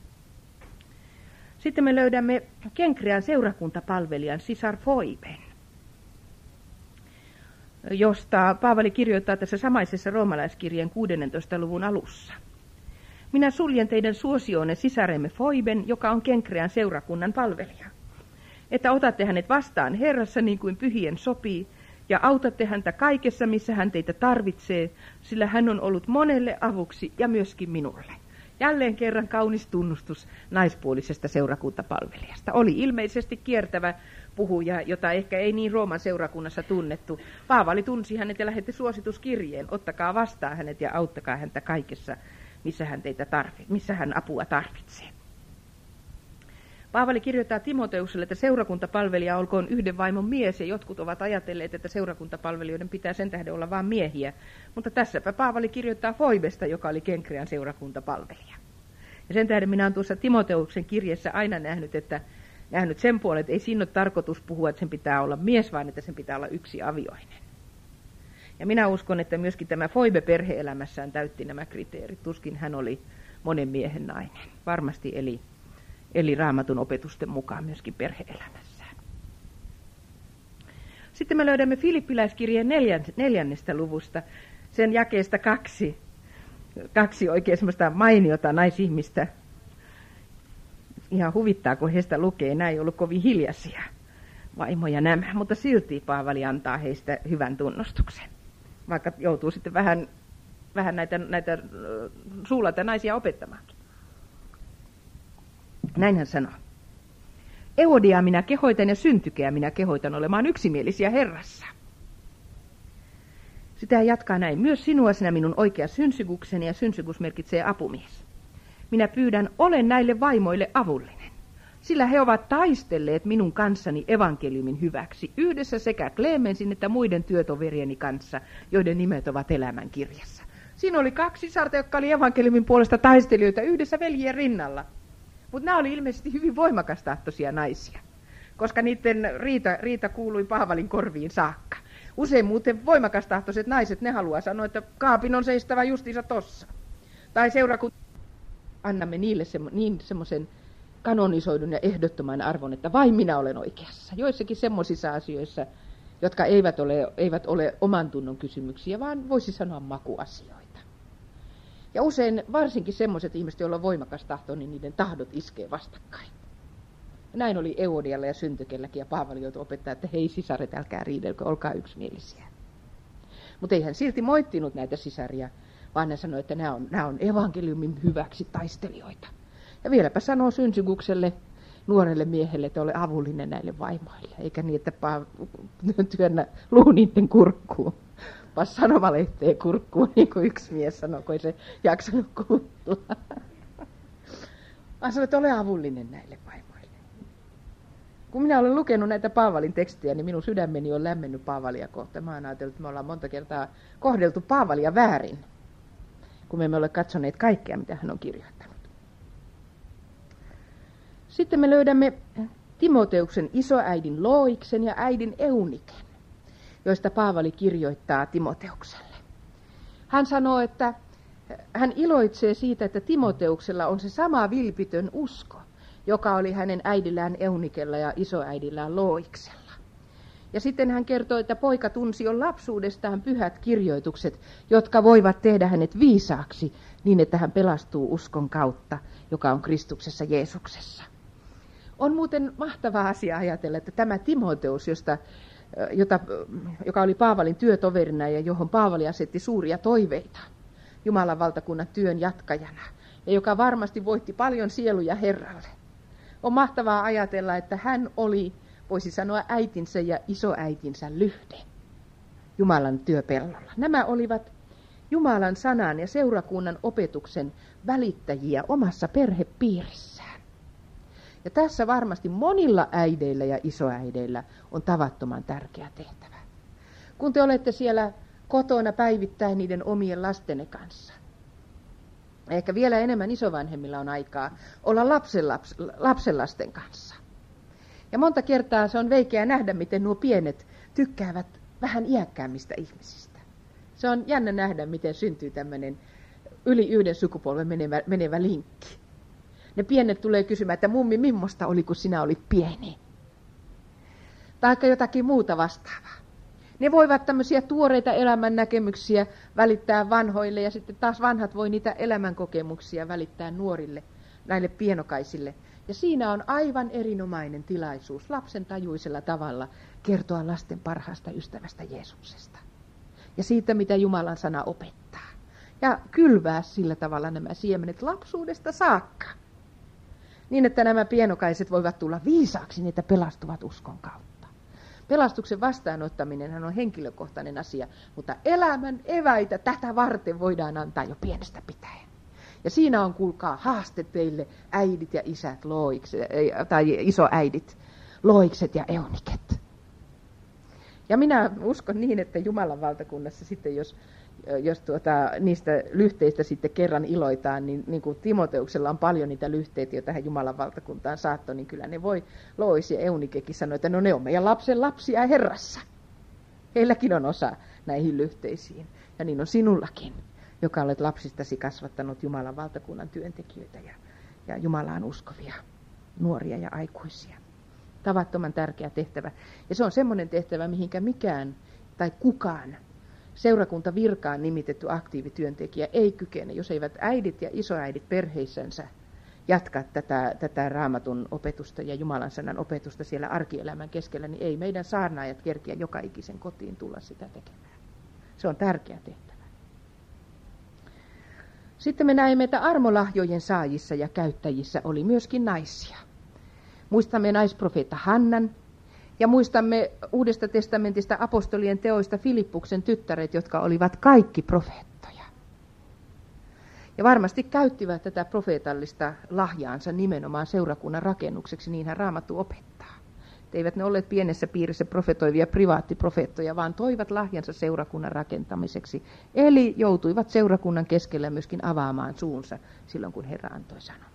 Sitten me löydämme Kenkrean seurakuntapalvelijan Sisar Foiben, josta Paavali kirjoittaa tässä samaisessa roomalaiskirjeen 16. luvun alussa. Minä suljen teidän suosioonne sisaremme Foiben, joka on Kenkrean seurakunnan palvelija, että otatte hänet vastaan Herrassa niin kuin pyhien sopii, ja autatte häntä kaikessa, missä hän teitä tarvitsee, sillä hän on ollut monelle avuksi ja myöskin minulle. Jälleen kerran kaunis tunnustus naispuolisesta seurakuntapalvelijasta. Oli ilmeisesti kiertävä puhuja, jota ehkä ei niin Rooman seurakunnassa tunnettu. Paavali tunsi hänet ja lähetti suosituskirjeen. Ottakaa vastaan hänet ja auttakaa häntä kaikessa, missä hän apua tarvitsee. Paavali kirjoittaa Timoteuselle, että seurakuntapalvelija olkoon yhden vaimon mies, ja jotkut ovat ajatelleet, että seurakuntapalvelijoiden pitää sen tähden olla vain miehiä. Mutta tässäpä Paavali kirjoittaa Foibesta, joka oli Kenkrean seurakuntapalvelija. Ja sen tähden minä olen tuossa Timoteuksen kirjeessä aina nähnyt sen puolen, että ei siinä ole tarkoitus puhua, että sen pitää olla mies, vaan että sen pitää olla yksi avioinen. Ja minä uskon, että myöskin tämä Foibe perhe-elämässään täytti nämä kriteerit. Tuskin hän oli monen miehen nainen. Varmasti eli Raamatun opetusten mukaan myöskin perhe-elämässään. Sitten me löydämme Filippiläiskirjeen 4. luvusta, sen jakeesta 2 oikein semmoista mainiota naisihmistä. Ihan huvittaa, kun heistä lukee, nämä ei ollut kovin hiljaisia vaimoja nämä, mutta silti Paavali antaa heistä hyvän tunnustuksen. Vaikka joutuu sitten vähän näitä suulaita naisia opettamaankin. Näin hän sanoo. Euodiaa minä kehoitan ja Syntykeä minä kehoitan olemaan yksimielisiä Herrassa. Sitä hän jatkaa näin. Myös sinua sinä minun oikea Synsykukseni, ja Synsykus merkitsee apumies. Minä pyydän, olen näille vaimoille avullinen, sillä he ovat taistelleet minun kanssani evankeliumin hyväksi, yhdessä sekä Klemensin että muiden työtoverieni kanssa, joiden nimet ovat elämän kirjassa. Siinä oli 2 sisarta, jotka oli evankeliumin puolesta taistelijoita yhdessä veljien rinnalla. Mutta nämä oli ilmeisesti hyvin voimakastahtoisia naisia, koska niiden riita kuului Paavalin korviin saakka. Usein muuten voimakastahtoiset naiset, ne haluaa sanoa, että kaapin on seistävä justiinsa tossa. Tai annamme niille semmoisen kanonisoidun ja ehdottoman arvon, että vain minä olen oikeassa. Joissakin semmoisissa asioissa, jotka eivät ole oman tunnon kysymyksiä, vaan voisi sanoa makuasioita. Ja usein varsinkin semmoiset ihmiset, joilla on voimakas tahto, niin niiden tahdot iskee vastakkain. Ja näin oli Euodialla ja Syntykelläkin, ja Paavali joutui opettaa, että hei sisaret, älkää riidelkö, olkaa yksimielisiä. Mutta ei hän silti moittinut näitä sisaria, vaan hän sanoi, että nämä on evankeliumin hyväksi taistelijoita. Ja vieläpä sanoo Synsykukselle, nuorelle miehelle, että ole avullinen näille vaimoille, eikä niin, että työnnä luu niiden kurkkuun. Vaan sanomalehteen kurkkuun, niin kuin yksi mies sanoi, kun ei se jaksanut kuuttua. Vaan sanoi, että ole avullinen näille vaimoille. Kun minä olen lukenut näitä Paavalin tekstejä, niin minun sydämeni on lämmennyt Paavalia kohta. Mä oon ajatellut, että me ollaan monta kertaa kohdeltu Paavalia väärin, kun me emme ole katsoneet kaikkea, mitä hän on kirjoittanut. Sitten me löydämme Timoteuksen isoäidin Loiksen ja äidin Euniken, joista Paavali kirjoittaa Timoteukselle. Hän sanoo, että hän iloitsee siitä, että Timoteuksella on se sama vilpitön usko, joka oli hänen äidillään Eunikella ja isoäidillään Loiksella. Ja sitten hän kertoo, että poika tunsi jo lapsuudestaan pyhät kirjoitukset, jotka voivat tehdä hänet viisaaksi niin, että hän pelastuu uskon kautta, joka on Kristuksessa Jeesuksessa. On muuten mahtava asia ajatella, että tämä Timoteus, joka oli Paavalin työtoverina ja johon Paavali asetti suuria toiveita Jumalan valtakunnan työn jatkajana, ja joka varmasti voitti paljon sieluja Herralle, On mahtavaa ajatella, että hän oli, voisi sanoa, äitinsä ja isoäitinsä lyhde Jumalan työpellolla. Nämä olivat Jumalan sanan ja seurakunnan opetuksen välittäjiä omassa perhepiirissään. Ja tässä varmasti monilla äideillä ja isoäideillä on tavattoman tärkeä tehtävä. Kun te olette siellä kotona päivittäin niiden omien lastenne kanssa, ehkä vielä enemmän isovanhemmilla on aikaa olla lapsenlasten kanssa. Ja monta kertaa se on veikeä nähdä, miten nuo pienet tykkäävät vähän iäkkäämmistä ihmisistä. Se on jännä nähdä, miten syntyy tämmöinen yli yhden sukupolven menevä linkki. Ne pienet tulee kysymään, että mummi, mimmosta oli, kun sinä olit pieni? Tai jotakin muuta vastaavaa. Ne voivat tämmöisiä tuoreita elämän näkemyksiä välittää vanhoille ja sitten taas vanhat voi niitä elämänkokemuksia välittää nuorille, näille pienokaisille. Ja siinä on aivan erinomainen tilaisuus lapsen tajuisella tavalla kertoa lasten parhaasta ystävästä Jeesuksesta. Ja siitä, mitä Jumalan sana opettaa. Ja kylvää sillä tavalla nämä siemenet lapsuudesta saakka. Niin, että nämä pienokaiset voivat tulla viisaaksi, niitä pelastuvat uskon kautta. Pelastuksen vastaanottaminen on henkilökohtainen asia, mutta elämän eväitä tätä varten voidaan antaa jo pienestä pitäen. Ja siinä on, kuulkaa, haaste teille äidit ja isät, tai isoäidit, Loikset ja Euniket. Ja minä uskon niin, että Jumalan valtakunnassa sitten, jos niistä lyhteistä sitten kerran iloitaan, niin kuin Timoteuksella on paljon niitä lyhteitä, joita hän Jumalan valtakuntaan saattoi, niin kyllä ne voi Lois ja Eunikekin sanoa, että no ne on meidän lapsen lapsia Herrassa. Heilläkin on osa näihin lyhteisiin. Ja niin on sinullakin, joka olet lapsistasi kasvattanut Jumalan valtakunnan työntekijöitä ja Jumalaan uskovia nuoria ja aikuisia. Tavattoman tärkeä tehtävä. Ja se on semmoinen tehtävä, mihinkä mikään tai kukaan seurakuntavirkaan nimitetty aktiivityöntekijä ei kykene, jos eivät äidit ja isoäidit perheissänsä jatka tätä Raamatun opetusta ja Jumalan sanan opetusta siellä arkielämän keskellä, niin ei meidän saarnaajat kerkiä joka ikisen kotiin tulla sitä tekemään. Se on tärkeä tehtävä. Sitten me näemme, että armolahjojen saajissa ja käyttäjissä oli myöskin naisia. Muistamme naisprofeetta Hannan ja muistamme Uudesta testamentista apostolien teoista Filippuksen tyttäret, jotka olivat kaikki profeettoja. Ja varmasti käyttivät tätä profeetallista lahjaansa nimenomaan seurakunnan rakennukseksi, niinhän Raamattu opettaa. Eivät ne olleet pienessä piirissä profetoivia privaattiprofeettoja, vaan toivat lahjansa seurakunnan rakentamiseksi. Eli joutuivat seurakunnan keskellä myöskin avaamaan suunsa silloin, kun Herra antoi sanoman.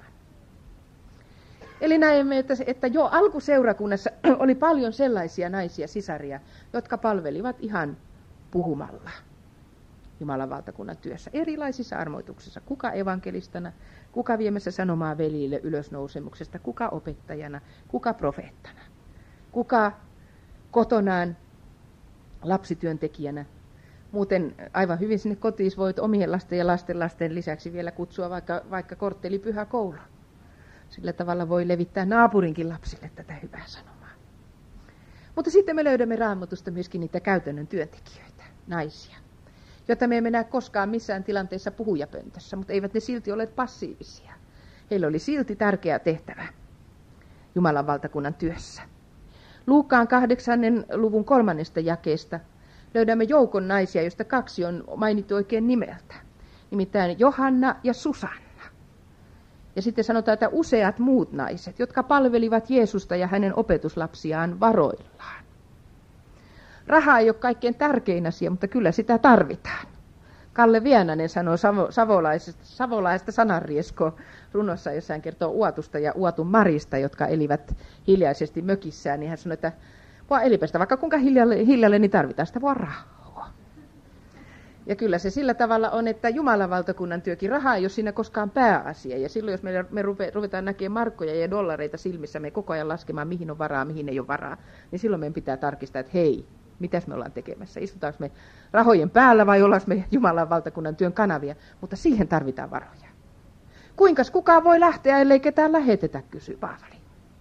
Eli näemme, että jo alkuseurakunnassa oli paljon sellaisia naisia, sisaria, jotka palvelivat ihan puhumalla Jumalan valtakunnan työssä. Erilaisissa armoituksissa. Kuka evankelistana, kuka viemässä sanomaa veljille ylösnousemuksesta, kuka opettajana, kuka profeettana. Kuka kotonaan lapsityöntekijänä. Muuten aivan hyvin sinne kotiin voit omien lasten ja lasten lisäksi vielä kutsua vaikka korttelipyhäkoulu. Sillä tavalla voi levittää naapurinkin lapsille tätä hyvää sanomaa. Mutta sitten me löydämme Raamatusta myöskin niitä käytännön työntekijöitä, naisia, joita me emme näe koskaan missään tilanteessa puhujapöntössä, mutta eivät ne silti ole passiivisia. Heillä oli silti tärkeä tehtävä Jumalan valtakunnan työssä. Luukkaan 8. luvun 3. jakeesta löydämme joukon naisia, joista 2 on mainittu oikein nimeltä. Nimittäin Johanna ja Susanna. Ja sitten sanotaan, että useat muut naiset, jotka palvelivat Jeesusta ja hänen opetuslapsiaan varoillaan. Raha ei ole kaikkein tärkein asia, mutta kyllä sitä tarvitaan. Kalle Viananen sanoi savolaisesta sananrieskoa runossa, jossa hän kertoo Uatusta ja Uatun Marista, jotka elivät hiljaisesti mökissään. Niin hän sanoi, että elipä sitä vaikka kuinka hiljalle, niin tarvitaan sitä vaan rahaa. Ja kyllä se sillä tavalla on, että Jumalan valtakunnan työkin raha ei ole siinä koskaan pääasia. Ja silloin, jos me ruvetaan näkemään markkoja ja dollareita silmissä, me koko ajan laskemaan, mihin on varaa, mihin ei ole varaa, niin silloin meidän pitää tarkistaa, että hei, mitäs me ollaan tekemässä? Istutaanko me rahojen päällä vai ollaanko me Jumalan valtakunnan työn kanavia? Mutta siihen tarvitaan varoja. Kuinkas kukaan voi lähteä, ellei ketään lähetetä, kysyy Paavali.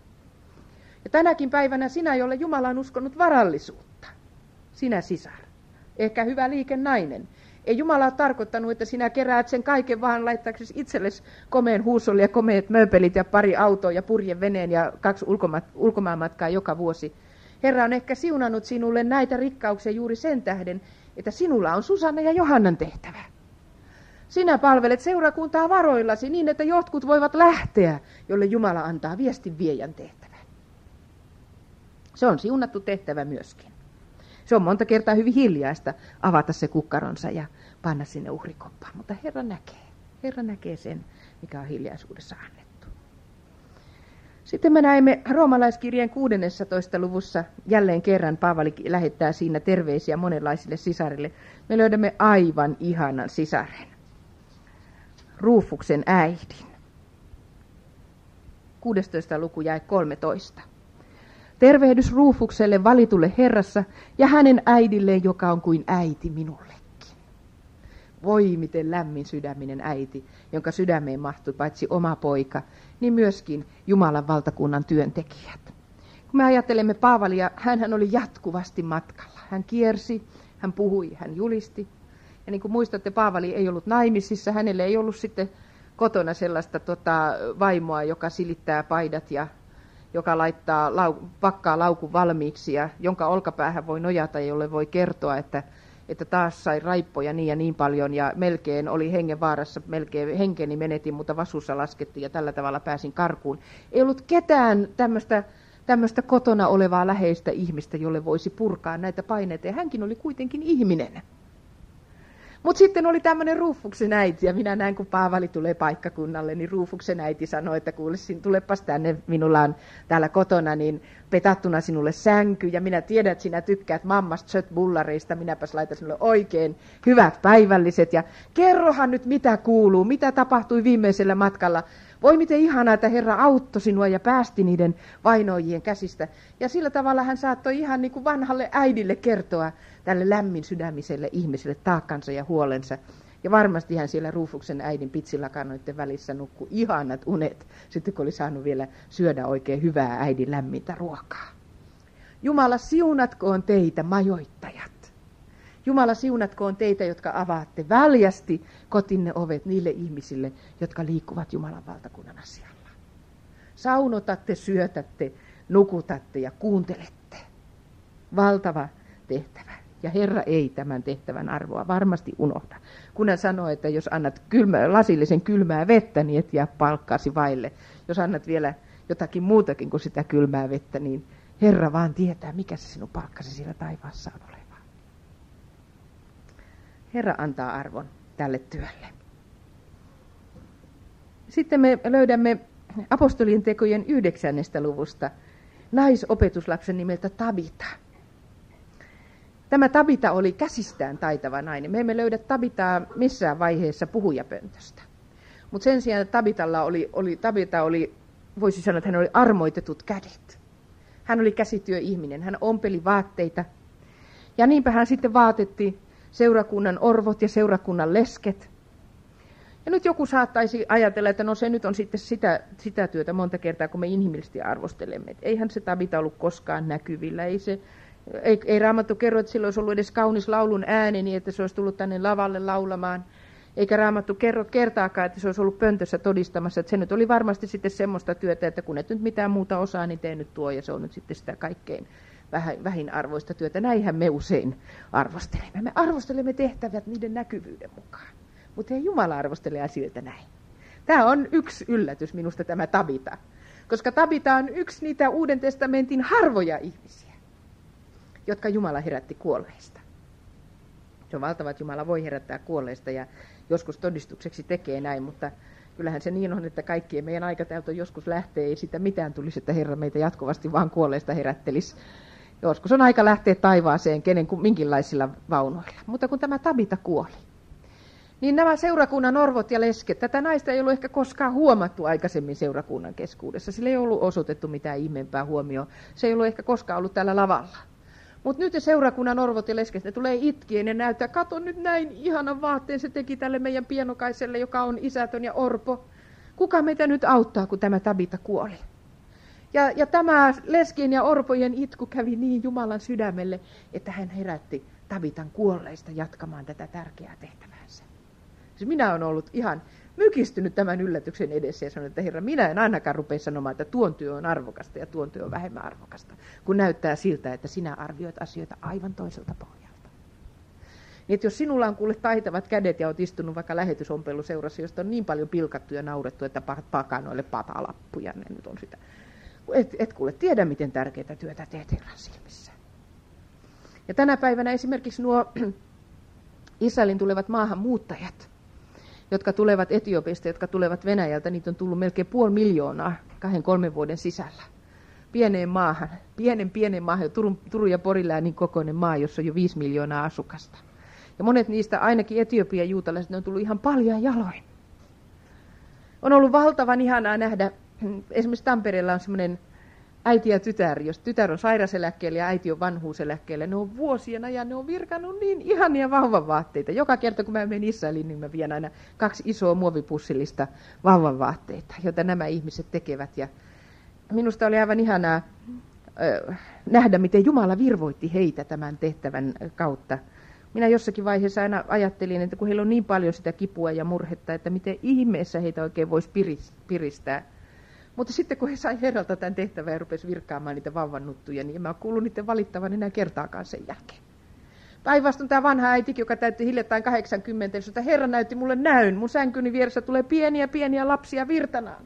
Ja tänäkin päivänä sinä ei ole Jumalaan uskonut varallisuutta. Sinä sisar. Ehkä hyvä liikenainen. Ei Jumala ole tarkoittanut, että sinä keräät sen kaiken vaan laittaaksesi itsellesi komeen huusolle ja komeet mööpelit ja pari autoa ja purjeveneen ja 2 ulkomaanmatkaa joka vuosi. Herra on ehkä siunannut sinulle näitä rikkauksia juuri sen tähden, että sinulla on Susanna ja Johannan tehtävä. Sinä palvelet seurakuntaa varoillasi niin, että jotkut voivat lähteä, jolle Jumala antaa viestin viejän tehtävän. Se on siunattu tehtävä myöskin. Se on monta kertaa hyvin hiljaista avata se kukkaronsa ja panna sinne uhrikoppaan, mutta Herra näkee sen, mikä on hiljaisuudessa annettu. Sitten me näemme roomalaiskirjeen 16. luvussa jälleen kerran Paavali lähettää siinä terveisiä monenlaisille sisarille. Me löydämme aivan ihanan sisaren. Rufuksen äidin. 16. luku jae 13. Tervehdys Rufukselle valitulle Herrassa ja hänen äidilleen, joka on kuin äiti minullekin. Voi miten lämmin sydäminen äiti, jonka sydämeen mahtui paitsi oma poika, niin myöskin Jumalan valtakunnan työntekijät. Kun me ajattelemme Paavalia, hän oli jatkuvasti matkalla. Hän kiersi, hän puhui, hän julisti. Ja niin kuin muistatte, Paavali ei ollut naimisissa, hänelle ei ollut sitten kotona sellaista vaimoa, joka silittää paidat ja joka pakkaa laukun valmiiksi ja jonka olkapäähän voi nojata ja jolle voi kertoa, että taas sai raippoja niin ja niin paljon ja melkein oli hengenvaarassa, melkein henkeni menetin, mutta vasussa laskettiin ja tällä tavalla pääsin karkuun. Ei ollut ketään tämmöistä kotona olevaa läheistä ihmistä, jolle voisi purkaa näitä paineita ja hänkin oli kuitenkin ihminen. Mutta sitten oli tämmöinen Rufuksen äiti, ja minä näin, kun Paavali tulee paikkakunnalle, niin Rufuksen äiti sanoi, että kuule, tulepas tänne, minulla on täällä kotona, niin petattuna sinulle sänky, ja minä tiedän, että sinä tykkäät mammasta sötbullareista, minäpäs laitan sinulle oikein hyvät päivälliset, ja kerrohan nyt, mitä kuuluu, mitä tapahtui viimeisellä matkalla. Voi miten ihanaa, että Herra auttoi sinua ja päästi niiden vainoijien käsistä. Ja sillä tavalla hän saattoi ihan niin kuin vanhalle äidille kertoa tälle lämmin sydämiselle ihmiselle taakkansa ja huolensa. Ja varmasti hän siellä Rufuksen äidin pitsilakanoiden välissä nukkui ihanat unet, sitten kun oli saanut vielä syödä oikein hyvää äidin lämmintä ruokaa. Jumala siunatkoon teitä, majoittajat. Jumala siunatkoon teitä, jotka avaatte väljästi kotinne ovet niille ihmisille, jotka liikkuvat Jumalan valtakunnan asialla. Saunotatte, syötätte, nukutatte ja kuuntelette. Valtava tehtävä. Ja Herra ei tämän tehtävän arvoa varmasti unohda. Kun hän sanoo, että jos annat lasillisen kylmää vettä, niin et jää palkkaasi vaille. Jos annat vielä jotakin muutakin kuin sitä kylmää vettä, niin Herra vaan tietää, mikä se sinun palkkasi siellä taivaassa on oleva. Herra antaa arvon tälle työlle. Sitten me löydämme apostolien tekojen 9. luvusta naisopetuslapsen nimeltä Tabita. Tämä Tabita oli käsistään taitava nainen. Me emme löydä Tabitaa missään vaiheessa puhujapöntöstä. Mutta sen sijaan Tabita oli, voisi sanoa, että hän oli armoitetut kädet. Hän oli käsityöihminen, hän ompeli vaatteita. Ja niinpä hän sitten vaatetti seurakunnan orvot ja seurakunnan lesket. Ja nyt joku saattaisi ajatella, että no se nyt on sitten sitä työtä monta kertaa, kun me inhimillisesti arvostelemme. Et eihän se Tabita ollut koskaan näkyvillä. Ei Raamattu kerro, että sillä olisi ollut edes kaunis laulun ääni, niin että se olisi tullut tänne lavalle laulamaan. Eikä Raamattu kerro kertaakaan, että se olisi ollut pöntössä todistamassa. Että se nyt oli varmasti sitten semmoista työtä, että kun et nyt mitään muuta osaa, niin tee nyt tuo. Ja se on nyt sitten sitä kaikkein vähin arvoista työtä. Näinhän me usein arvostelemme. Me arvostelemme tehtävät niiden näkyvyyden mukaan. Mutta ei Jumala arvostele asioita näin. Tämä on yksi yllätys minusta tämä Tabita. Koska Tabita on yksi niitä Uuden testamentin harvoja ihmisiä, jotka Jumala herätti kuolleista. Se on valtava, että Jumala voi herättää kuolleista ja joskus todistukseksi tekee näin, mutta kyllähän se niin on, että kaikkien meidän aikataulta joskus lähtee, ei sitä mitään tulisi, että Herra meitä jatkuvasti vaan kuolleista herättelisi. Joskus on aika lähteä taivaaseen minkinlaisilla vaunoilla. Mutta kun tämä Tabita kuoli, niin nämä seurakunnan orvot ja lesket, tätä naista ei ollut ehkä koskaan huomattu aikaisemmin seurakunnan keskuudessa. Sillä ei ollut osoitettu mitään ihmeempää huomioon. Se ei ollut ehkä koskaan ollut täällä lavalla. Mutta nyt seurakunnan orvot ja lesket, ne tulee itkien ja näyttää, kato nyt näin ihanan vaatteen se teki tälle meidän pienokaiselle, joka on isätön ja orpo. Kuka meitä nyt auttaa, kun tämä Tabita kuoli? Ja tämä leskien ja orpojen itku kävi niin Jumalan sydämelle, että hän herätti Tabitan kuolleista jatkamaan tätä tärkeää tehtäväänsä. Siis minä olen ollut ihan mykistynyt tämän yllätyksen edessä ja sanon, että Herra, minä en ainakaan rupea sanomaan, että tuon työ on arvokasta ja tuon työ on vähemmän arvokasta, kun näyttää siltä, että sinä arvioit asioita aivan toiselta pohjalta. Niin, että jos sinulla on kuule taitavat kädet ja olet istunut vaikka lähetysompeluseurassa, josta on niin paljon pilkattu ja naurettu, että pakanoille patalappuja, ne nyt on sitä. Et kuule tiedä, miten tärkeää työtä teet Herran silmissä. Ja tänä päivänä esimerkiksi nuo Israelin tulevat maahanmuuttajat, jotka tulevat Etiopiasta, jotka tulevat Venäjältä, niitä on tullut melkein 500,000 2-3 vuoden sisällä. Pieneen maahan, pienen maahan, Turun ja Poriläänin kokoinen maa, jossa on jo 5 miljoonaa asukasta. Ja monet niistä, ainakin Etiopian juutalaiset, ne on tullut ihan paljain jaloin. On ollut valtavan ihanaa nähdä, esimerkiksi Tampereella on semmoinen äiti ja tytär, jos tytär on sairaseläkkeellä ja äiti on vanhuuseläkkeellä. Ne on vuosien ajan, ne on virkannut niin ihania vauvanvaatteita. Joka kerta kun mä menen Israeliin, niin mä vien aina 2 isoa muovipussillista vauvanvaatteita, joita nämä ihmiset tekevät. Ja minusta oli aivan ihanaa nähdä, miten Jumala virvoitti heitä tämän tehtävän kautta. Minä jossakin vaiheessa aina ajattelin, että kun heillä on niin paljon sitä kipua ja murhetta, että miten ihmeessä heitä oikein voisi piristää. Mutta sitten kun he sai Herralta tämän tehtävän ja rupesi virkkaamaan niitä vauvannuttuja, niin en mä ole kuullut niiden valittavan enää kertaakaan sen jälkeen. Päinvastoin tämä vanha äiti, joka täytti hiljattain 80, että Herra näytti mulle näyn. Mun sänkyni vieressä tulee pieniä lapsia virtanaan.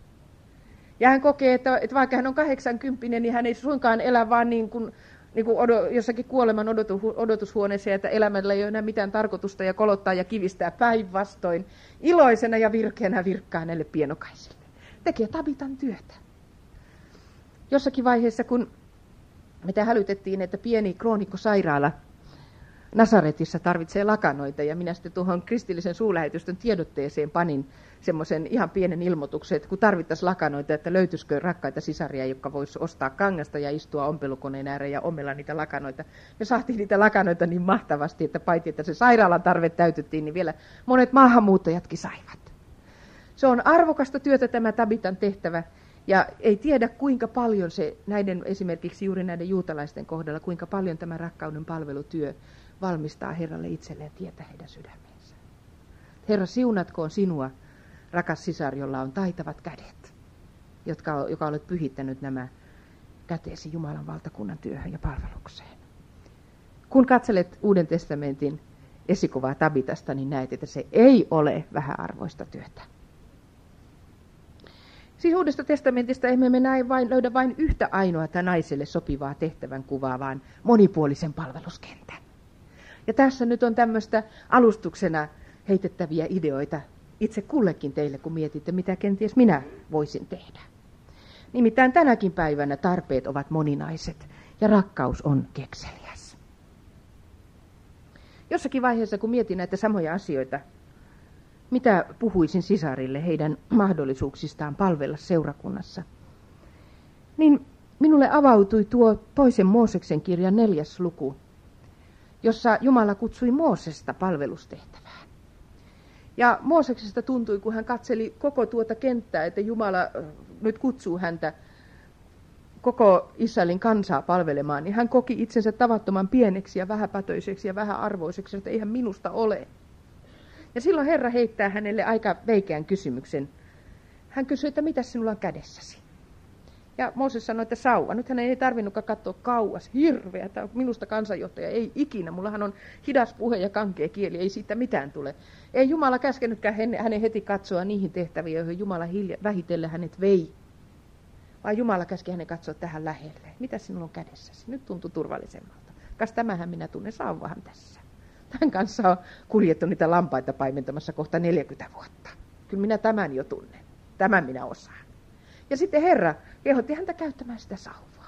Ja hän kokee, että vaikka hän on 80, niin hän ei suinkaan elä vaan niin kuin jossakin kuoleman odotushuoneessa, että elämällä ei ole enää mitään tarkoitusta ja kolottaa ja kivistää päinvastoin. Iloisena ja virkeänä virkkaa näille pienokaisille. Tekee Tabitan työtä. Jossakin vaiheessa, kun mitä hälytettiin, että pieni kroonikkosairaala Nasaretissa tarvitsee lakanoita, ja minä sitten tuohon kristillisen suurlähetystön tiedotteeseen panin semmoisen ihan pienen ilmoituksen, että kun tarvittaisiin lakanoita, että löytyisikö rakkaita sisaria, jotka voisi ostaa kangasta ja istua ompelukoneen ääreen ja ommella niitä lakanoita. Me saatiin niitä lakanoita niin mahtavasti, että paitsi että se sairaalan tarve täytettiin, niin vielä monet maahanmuuttajatkin saivat. Se on arvokasta työtä tämä Tabitan tehtävä, ja ei tiedä kuinka paljon se esimerkiksi juuri näiden juutalaisten kohdalla, kuinka paljon tämä rakkauden palvelutyö valmistaa Herralle itselleen tietä heidän sydämeensä. Herra, siunatkoon sinua, rakas sisar, jolla on taitavat kädet, joka olet pyhittänyt nämä käteesi Jumalan valtakunnan työhön ja palvelukseen. Kun katselet Uuden testamentin esikuvaa Tabitasta, niin näet, että se ei ole vähäarvoista työtä. Siis Uudesta testamentista emme me löydä vain yhtä ainoata naiselle sopivaa tehtävän kuvaa, vaan monipuolisen palveluskentän. Ja tässä nyt on tämmöistä alustuksena heitettäviä ideoita itse kullekin teille, kun mietitte, mitä kenties minä voisin tehdä. Nimittäin tänäkin päivänä tarpeet ovat moninaiset ja rakkaus on kekseliäs. Jossakin vaiheessa, kun mietin näitä samoja asioita, mitä puhuisin sisarille heidän mahdollisuuksistaan palvella seurakunnassa, niin minulle avautui tuo toisen Mooseksen kirjan 4. luku, jossa Jumala kutsui Moosesta palvelustehtävään. Ja Mooseksesta tuntui, kun hän katseli koko tuota kenttää, että Jumala nyt kutsuu häntä koko Israelin kansaa palvelemaan, niin hän koki itsensä tavattoman pieneksi ja vähäpätöiseksi ja vähäarvoiseksi, että eihän minusta ole. Ja silloin Herra heittää hänelle aika veikeän kysymyksen. Hän kysyi, että mitä sinulla on kädessäsi? Ja Mooses sanoi, että sauva. Nyt hän ei tarvinnutkaan katsoa kauas. Hirveä. Tämä on minusta kansanjohtaja. Ei ikinä. Mullahan on hidas puhe ja kankea kieli. Ei siitä mitään tule. Ei Jumala käskenytkään hänen heti katsoa niihin tehtäviin, joihin Jumala vähitellen hänet vei. Vaan Jumala käski hänen katsoa tähän lähelle. Mitä sinulla on kädessäsi? Nyt tuntuu turvallisemmalta. Kas tämähän minä tunnen, sauvahan tässä. Tämän kanssa on kuljettu niitä lampaita paimentamassa kohta 40 vuotta. Kyllä minä tämän jo tunnen. Tämän minä osaan. Ja sitten Herra kehotti häntä käyttämään sitä sauvaa.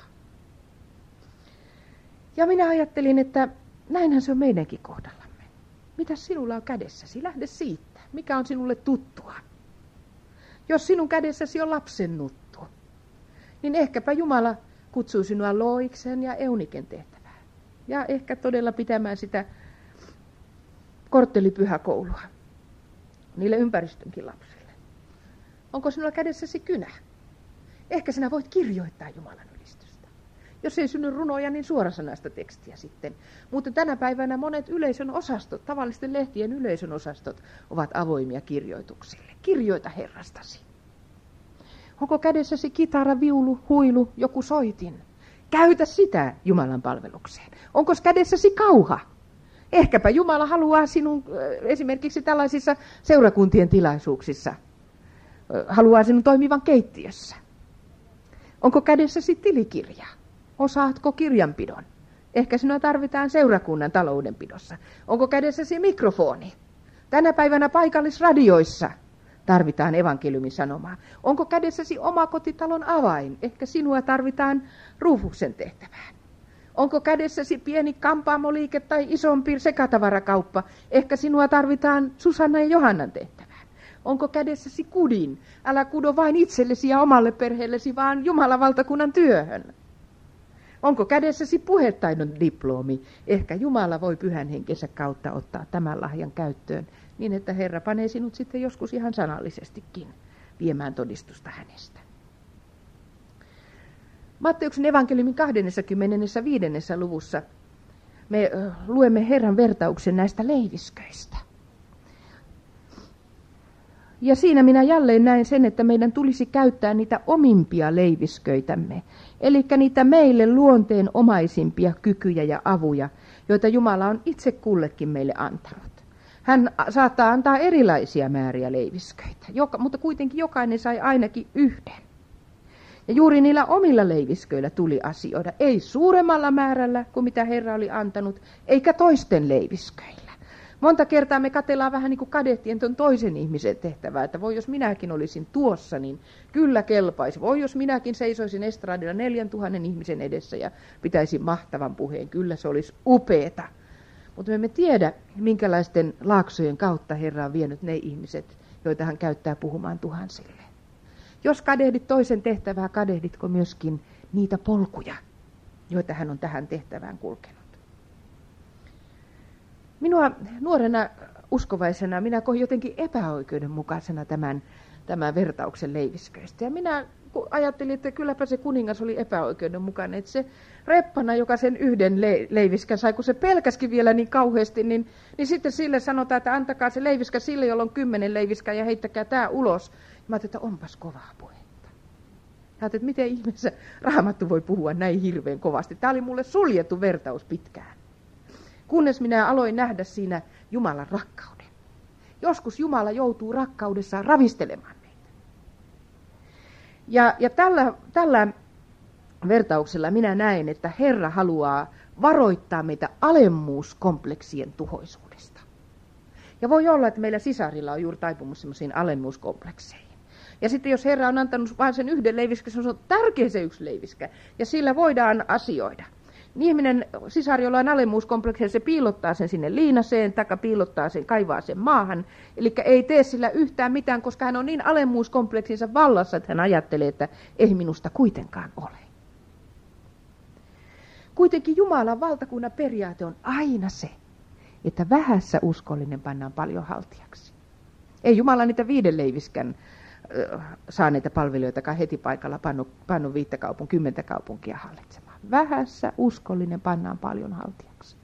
Ja minä ajattelin, että näinhän se on meidänkin kohdallamme. Mitä sinulla on kädessäsi? Lähde siitä. Mikä on sinulle tuttua? Jos sinun kädessäsi on lapsennuttu, niin ehkäpä Jumala kutsuu sinua Loiksen ja Euniken tehtävään. Ja ehkä todella pitämään sitä korttelipyhäkoulua niille ympäristönkin lapsille. Onko sinulla kädessäsi kynä? Ehkä sinä voit kirjoittaa Jumalan ylistystä. Jos ei synny runoja, niin suorasanaista tekstiä sitten. Mutta tänä päivänä monet yleisön osastot, tavallisten lehtien yleisön osastot, ovat avoimia kirjoituksille. Kirjoita Herrastasi. Onko kädessäsi kitara, viulu, huilu, joku soitin? Käytä sitä Jumalan palvelukseen. Onko kädessäsi kauha? Ehkäpä Jumala haluaa sinun esimerkiksi tällaisissa seurakuntien tilaisuuksissa. Haluaa sinun toimivan keittiössä. Onko kädessäsi tilikirja? Osaatko kirjanpidon? Ehkä sinua tarvitaan seurakunnan taloudenpidossa. Onko kädessäsi mikrofoni? Tänä päivänä paikallisradioissa tarvitaan evankeliumin sanomaa. Onko kädessäsi omakotitalon avain? Ehkä sinua tarvitaan Rufuksen tehtävään. Onko kädessäsi pieni kampaamoliike tai isompi sekatavarakauppa? Ehkä sinua tarvitaan Susanna ja Johannan tehtävään. Onko kädessäsi kudin? Älä kudo vain itsellesi ja omalle perheellesi, vaan Jumalan valtakunnan työhön. Onko kädessäsi puhetaidon diplomi? Ehkä Jumala voi Pyhän Henkensä kautta ottaa tämän lahjan käyttöön, niin että Herra panee sinut sitten joskus ihan sanallisestikin viemään todistusta hänestä. Matteuksen evankeliumin 25. luvussa me luemme Herran vertauksen näistä leivisköistä. Ja siinä minä jälleen näen sen, että meidän tulisi käyttää niitä omimpia leivisköitämme, eli niitä meille luonteen omaisimpia kykyjä ja avuja, joita Jumala on itse kullekin meille antanut. Hän saattaa antaa erilaisia määriä leivisköitä, mutta kuitenkin jokainen sai ainakin yhden. Ja juuri niillä omilla leivisköillä tuli asioida, ei suuremmalla määrällä kuin mitä Herra oli antanut, eikä toisten leivisköillä. Monta kertaa me katsellaan vähän niin kuin kadehtien tuon toisen ihmisen tehtävää, että voi jos minäkin olisin tuossa, niin kyllä kelpaisi. Voi jos minäkin seisoisin estradilla 4000 ihmisen edessä ja pitäisin mahtavan puheen, kyllä se olisi upeeta. Mutta me emme tiedä, minkälaisten laaksojen kautta Herra on vienyt ne ihmiset, joita hän käyttää puhumaan tuhansille. Jos kadehdit toisen tehtävää, kadehditko myöskin niitä polkuja, joita hän on tähän tehtävään kulkenut? Minua nuorena uskovaisena, minä koin jotenkin epäoikeudenmukaisena tämän vertauksen leivisköistä. Ja minä ajattelin, että kylläpä se kuningas oli epäoikeudenmukainen. Että se reppana, joka sen yhden leiviskän sai, kun se pelkäskin vielä niin kauheasti, niin sitten sille sanotaan, että antakaa se leiviskä sille, jolla on 10 leiviskää ja heittäkää tämä ulos. Ja mä ajattelin, että onpas kovaa puhetta. Ajattelin, että miten ihmeessä Raamattu voi puhua näin hirveän kovasti. Tämä oli mulle suljettu vertaus pitkään. Kunnes minä aloin nähdä siinä Jumalan rakkauden. Joskus Jumala joutuu rakkaudessaan ravistelemaan meitä. Ja tällä vertauksella minä näen, että Herra haluaa varoittaa meitä alemmuuskompleksien tuhoisuudesta. Ja voi olla, että meillä sisarilla on juuri taipumus semmoisiin alemmuuskomplekseihin. Ja sitten jos Herra on antanut vain sen yhden leiviskä, se on tärkeä se yksi leiviskä. Ja sillä voidaan asioida. Ihminen, sisar, jolla on alemmuuskompleksi, se piilottaa sen sinne liinaseen, taikka piilottaa sen, kaivaa sen maahan. Eli ei tee sillä yhtään mitään, koska hän on niin alemmuuskompleksinsa vallassa, että hän ajattelee, että ei minusta kuitenkaan ole. Kuitenkin Jumalan valtakunnan periaate on aina se, että vähässä uskollinen pannaan paljon haltijaksi. Ei Jumala niitä 5 leiviskän saaneita palvelijoitakaan heti paikalla pannut 5 10 kaupunkia hallitsemaan. Vähässä uskollinen pannaan paljon haltijaksi.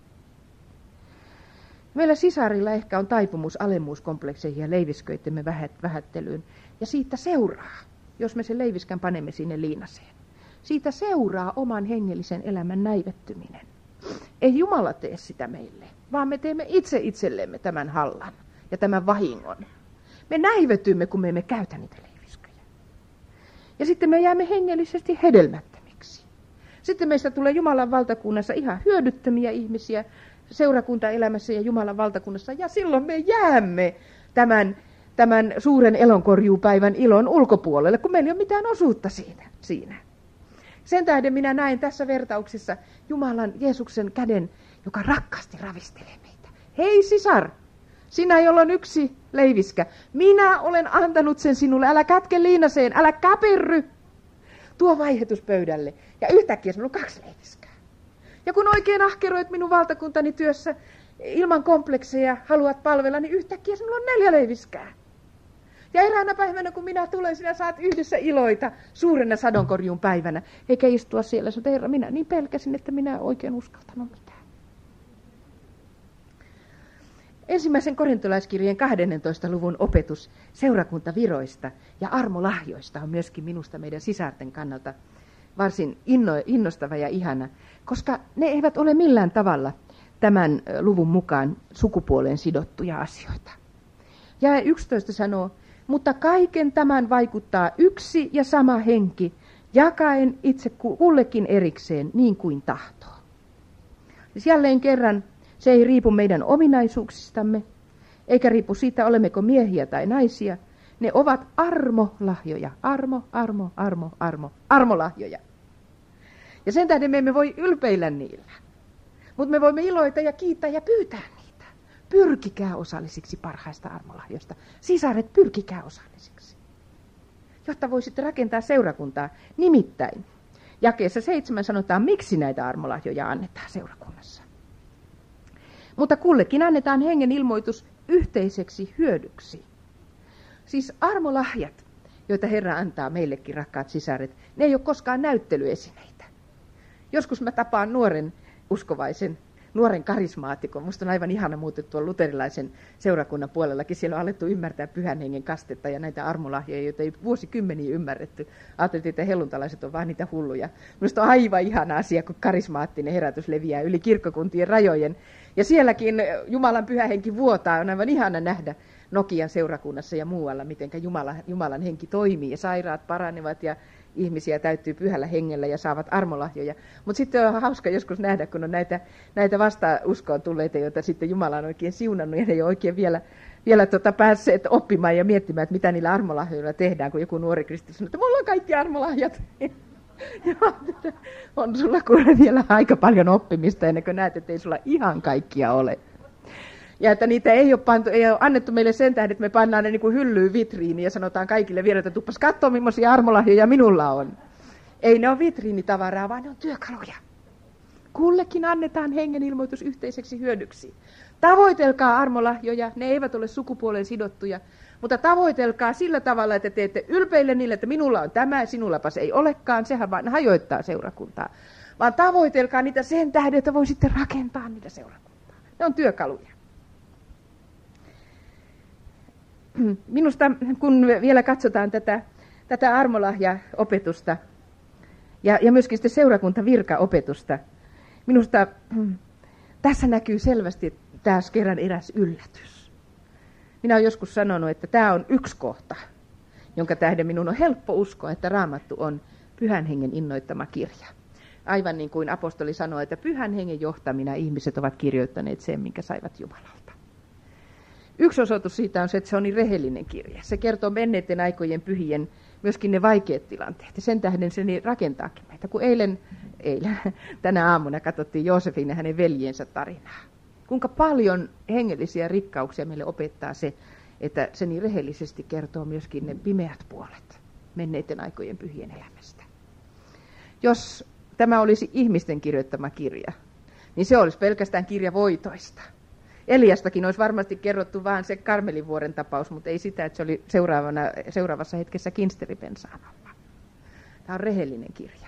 Meillä sisarilla ehkä on taipumus alemmuuskomplekseihin ja leivisköittemme vähättelyyn. Ja siitä seuraa, jos me sen leiviskän panemme sinne liinaseen, siitä seuraa oman hengellisen elämän näivettyminen. Ei Jumala tee sitä meille, vaan me teemme itse itsellemme tämän hallan ja tämän vahingon. Me näivetymme, kun me emme käytä niitä leivisköjä. Ja sitten me jäämme hengellisesti hedelmättömiksi. Sitten meistä tulee Jumalan valtakunnassa ihan hyödyttömiä ihmisiä seurakuntaelämässä ja Jumalan valtakunnassa. Ja silloin me jäämme tämän suuren elonkorjuupäivän ilon ulkopuolelle, kun meillä ei ole mitään osuutta siinä. Sen tähden minä näen tässä vertauksessa Jumalan Jeesuksen käden, joka rakkaasti ravistelee meitä. Hei sisar, sinä jolla on 1 leiviskä, minä olen antanut sen sinulle, älä kätke liinaseen, älä käperry. Tuo vaihetuspöydälle ja yhtäkkiä sinulla on 2 leiviskää. Ja kun oikein ahkeroit minun valtakuntani työssä ilman komplekseja haluat palvella, niin yhtäkkiä sinulla on 4 leiviskää. Ja eräänä päivänä, kun minä tulen, sinä saat yhdessä iloita suurena sadonkorjuun päivänä. Eikä istua siellä, että Herra, minä niin pelkäsin, että minä oikein uskaltanut mitään. Ensimmäisen korintolaiskirjeen 12. luvun opetus seurakuntaviroista ja armolahjoista on myöskin minusta meidän sisarten kannalta varsin innostava ja ihana, koska ne eivät ole millään tavalla tämän luvun mukaan sukupuoleen sidottuja asioita. Ja 11 sanoo, mutta kaiken tämän vaikuttaa yksi ja sama henki, jakaen itse kullekin erikseen niin kuin tahtoo. Siis jälleen kerran se ei riipu meidän ominaisuuksistamme, eikä riipu siitä, olemmeko miehiä tai naisia. Ne ovat armolahjoja. Armolahjoja. Ja sen tähden me emme voi ylpeillä niillä. Mutta me voimme iloita ja kiittää ja pyytää niitä. Pyrkikää osallisiksi parhaista armolahjoista. Sisaret, pyrkikää osallisiksi. Jotta voisitte rakentaa seurakuntaa. Nimittäin, jakeessa 7 sanotaan, miksi näitä armolahjoja annetaan seurakunnassa. Mutta kullekin annetaan hengen ilmoitus yhteiseksi hyödyksi. Siis armolahjat, joita Herra antaa meillekin, rakkaat sisaret, ne ei ole koskaan näyttelyesineitä. Joskus mä tapaan nuoren uskovaisen, nuoren karismaatikon. Musta on aivan ihana muuten tuolla luterilaisen seurakunnan puolellakin. Siellä on alettu ymmärtää pyhän hengen kastetta ja näitä armolahjoja, joita ei vuosikymmeniä ymmärretty. Ajateltiin, että helluntalaiset on vaan niitä hulluja. Minusta on aivan ihana asia, kun karismaattinen herätys leviää yli kirkkokuntien rajojen. Ja sielläkin Jumalan pyhä henki vuotaa. On aivan ihana nähdä Nokian seurakunnassa ja muualla, miten Jumalan henki toimii ja sairaat paranevat ja ihmisiä täyttyy pyhällä hengellä ja saavat armolahjoja. Mutta sitten on hauska joskus nähdä, kun on näitä vasta-uskoon tulleita, joita sitten Jumala on oikein siunannut ja ne ei ole oikein vielä päässeet oppimaan ja miettimään, että mitä niillä armolahjoilla tehdään, kun joku nuori kristitty sanoo, että mulla on kaikki armolahjat. Ja on sulla kuule vielä aika paljon oppimista ennen kuin näet, että ei sulla ihan kaikkia ole. Ja että niitä ei ole annettu meille sen tähden, että me pannaan ne niin kuin hyllyyn vitriiniin ja sanotaan kaikille vielä, että tuppas katsoa, millaisia armolahjoja minulla on. Ei ne ole vitriinitavaraa, vaan ne on työkaluja. Kullekin annetaan hengen ilmoitus yhteiseksi hyödyksi. Tavoitelkaa armolahjoja, ne eivät ole sukupuoleen sidottuja, mutta tavoitelkaa sillä tavalla, että teette ylpeille niille, että minulla on tämä, sinullapas ei olekaan, sehän vain hajoittaa seurakuntaa. Vaan tavoitelkaa niitä sen tähden, että voisitte rakentaa niitä seurakuntaa. Ne on työkaluja. Minusta, kun vielä katsotaan tätä armolahja-opetusta ja myöskin sitten seurakuntavirka-opetusta, minusta tässä näkyy selvästi taas kerran eräs yllätys. Minä olen joskus sanonut, että tämä on yksi kohta, jonka tähden minun on helppo uskoa, että Raamattu on Pyhän Hengen innoittama kirja. Aivan niin kuin apostoli sanoi, että Pyhän Hengen johtamina ihmiset ovat kirjoittaneet sen, minkä saivat Jumalalta. Yksi osoitus siitä on se, että se on niin rehellinen kirja. Se kertoo menneiden aikojen pyhien myöskin ne vaikeat tilanteet. Ja sen tähden se niin rakentaakin meitä. Kun eilen tänä aamuna katsottiin Joosefin ja hänen veljensä tarinaa. Kuinka paljon hengellisiä rikkauksia meille opettaa se, että se niin rehellisesti kertoo myöskin ne pimeät puolet menneiden aikojen pyhien elämästä. Jos tämä olisi ihmisten kirjoittama kirja, niin se olisi pelkästään kirja voitoista. Eliastakin olisi varmasti kerrottu vain se Karmelivuoren tapaus, mutta ei sitä, että se oli seuraavassa hetkessä kinsteripensaan alla. Tämä on rehellinen kirja.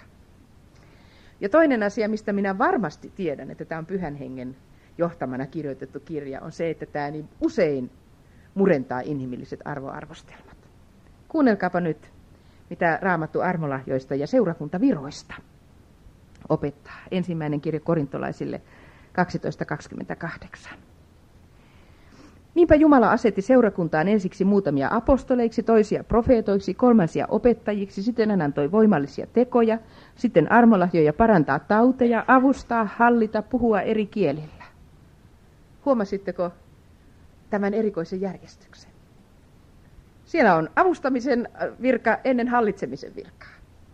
Ja toinen asia, mistä minä varmasti tiedän, että tämä on Pyhän Hengen johtamana kirjoitettu kirja, on se, että tämä niin usein murentaa inhimilliset arvoarvostelmat. Kuunnelkaapa nyt, mitä Raamattu armolahjoista ja seurakuntaviroista opettaa. Ensimmäinen kirja korintolaisille 12.28. Niinpä Jumala asetti seurakuntaan ensiksi muutamia apostoleiksi, toisia profeetoiksi, kolmansia opettajiksi, sitten hän antoi voimallisia tekoja, sitten armolahjoja parantaa tauteja, avustaa, hallita, puhua eri kielillä. Huomasitteko tämän erikoisen järjestyksen? Siellä on avustamisen virka ennen hallitsemisen virkaa.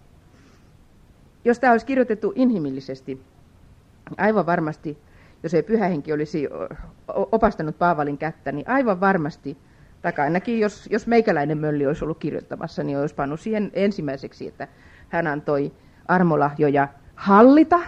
Jos tämä olisi kirjoitettu inhimillisesti, aivan varmasti, jos ei Pyhä Henki olisi opastanut Paavalin kättä, niin aivan varmasti, tai ainakin jos meikäläinen mölli olisi ollut kirjoittamassa, niin olisi pannut siihen ensimmäiseksi, että hän antoi armolahjoja hallita,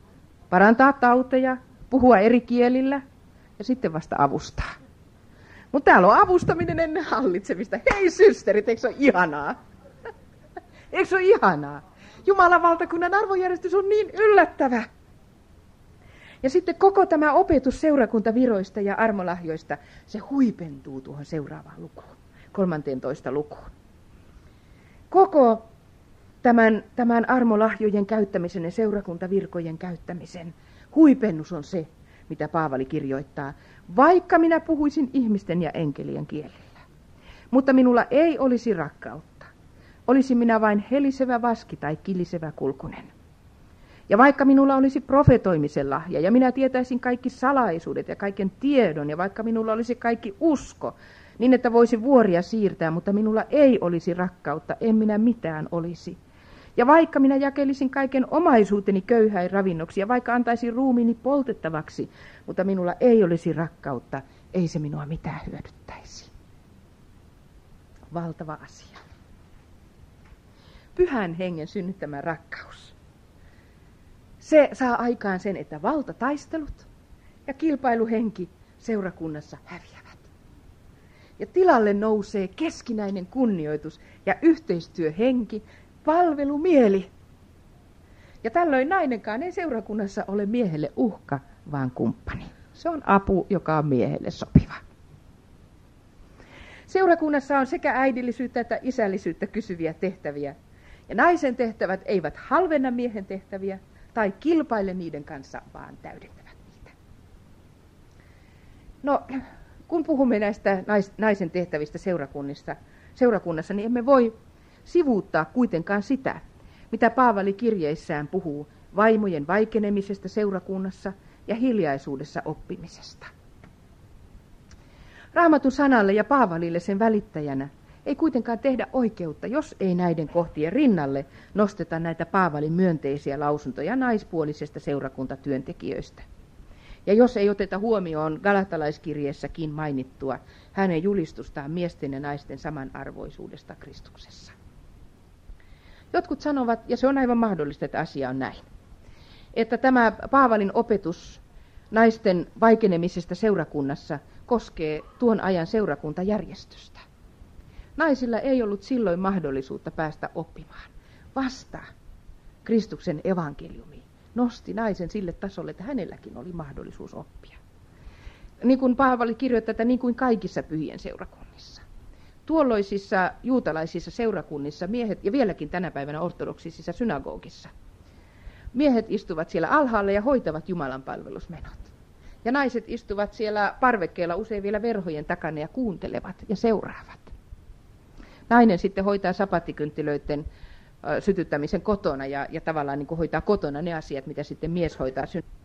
parantaa tauteja, puhua eri kielillä ja sitten vasta avustaa. Mutta täällä on avustaminen ennen hallitsemista. Hei systerit, eikö se ole ihanaa? Eikö se ole ihanaa? Jumalan valtakunnan arvojärjestys on niin yllättävä. Ja sitten koko tämä opetus seurakuntaviroista ja armolahjoista, se huipentuu tuohon seuraavaan lukuun, 13 lukuun. Koko tämän armolahjojen käyttämisen ja seurakuntavirkojen käyttämisen huipennus on se, mitä Paavali kirjoittaa. Vaikka minä puhuisin ihmisten ja enkelien kielillä, mutta minulla ei olisi rakkautta, olisin minä vain helisevä vaski tai kilisevä kulkunen. Ja vaikka minulla olisi profetoimisen lahja, ja minä tietäisin kaikki salaisuudet ja kaiken tiedon, ja vaikka minulla olisi kaikki usko, niin että voisi vuoria siirtää, mutta minulla ei olisi rakkautta, en minä mitään olisi. Ja vaikka minä jakelisin kaiken omaisuuteni köyhäin ravinnoksi, ja vaikka antaisin ruumiini poltettavaksi, mutta minulla ei olisi rakkautta, ei se minua mitään hyödyttäisi. Valtava asia. Pyhän hengen synnyttämä rakkaus. Se saa aikaan sen, että valtataistelut ja kilpailuhenki seurakunnassa häviävät. Ja tilalle nousee keskinäinen kunnioitus ja yhteistyöhenki, palvelumieli. Ja tällöin nainenkaan ei seurakunnassa ole miehelle uhka, vaan kumppani. Se on apu, joka on miehelle sopiva. Seurakunnassa on sekä äidillisyyttä että isällisyyttä kysyviä tehtäviä. Ja naisen tehtävät eivät halvenna miehen tehtäviä tai kilpaile niiden kanssa, vaan täydentävät niitä. No, kun puhumme näistä naisen tehtävistä seurakunnassa, niin emme voi sivuuttaa kuitenkaan sitä, mitä Paavali kirjeissään puhuu vaimojen vaikenemisesta seurakunnassa ja hiljaisuudessa oppimisesta. Raamatun sanalle ja Paavalille sen välittäjänä ei kuitenkaan tehdä oikeutta, jos ei näiden kohtien rinnalle nosteta näitä Paavalin myönteisiä lausuntoja naispuolisesta seurakuntatyöntekijöistä. Ja jos ei oteta huomioon galatalaiskirjeessäkin mainittua hänen julistustaan miesten ja naisten samanarvoisuudesta Kristuksessa. Jotkut sanovat, ja se on aivan mahdollista, että asia on näin, että tämä Paavalin opetus naisten vaikenemisesta seurakunnassa koskee tuon ajan seurakuntajärjestystä. Naisilla ei ollut silloin mahdollisuutta päästä oppimaan. Vasta Kristuksen evankeliumi nosti naisen sille tasolle, että hänelläkin oli mahdollisuus oppia. Niin kuin Paavali kirjoittaa, että niin kuin kaikissa pyhien seurakunnissa. Tuolloisissa juutalaisissa seurakunnissa miehet, ja vieläkin tänä päivänä ortodoksisissa synagogissa, miehet istuvat siellä alhaalla ja hoitavat Jumalan palvelusmenot. Ja naiset istuvat siellä parvekkeella usein vielä verhojen takana ja kuuntelevat ja seuraavat. Nainen sitten hoitaa sapattikynttilöiden sytyttämisen kotona ja tavallaan niin kuin hoitaa kotona ne asiat, mitä sitten mies hoitaa.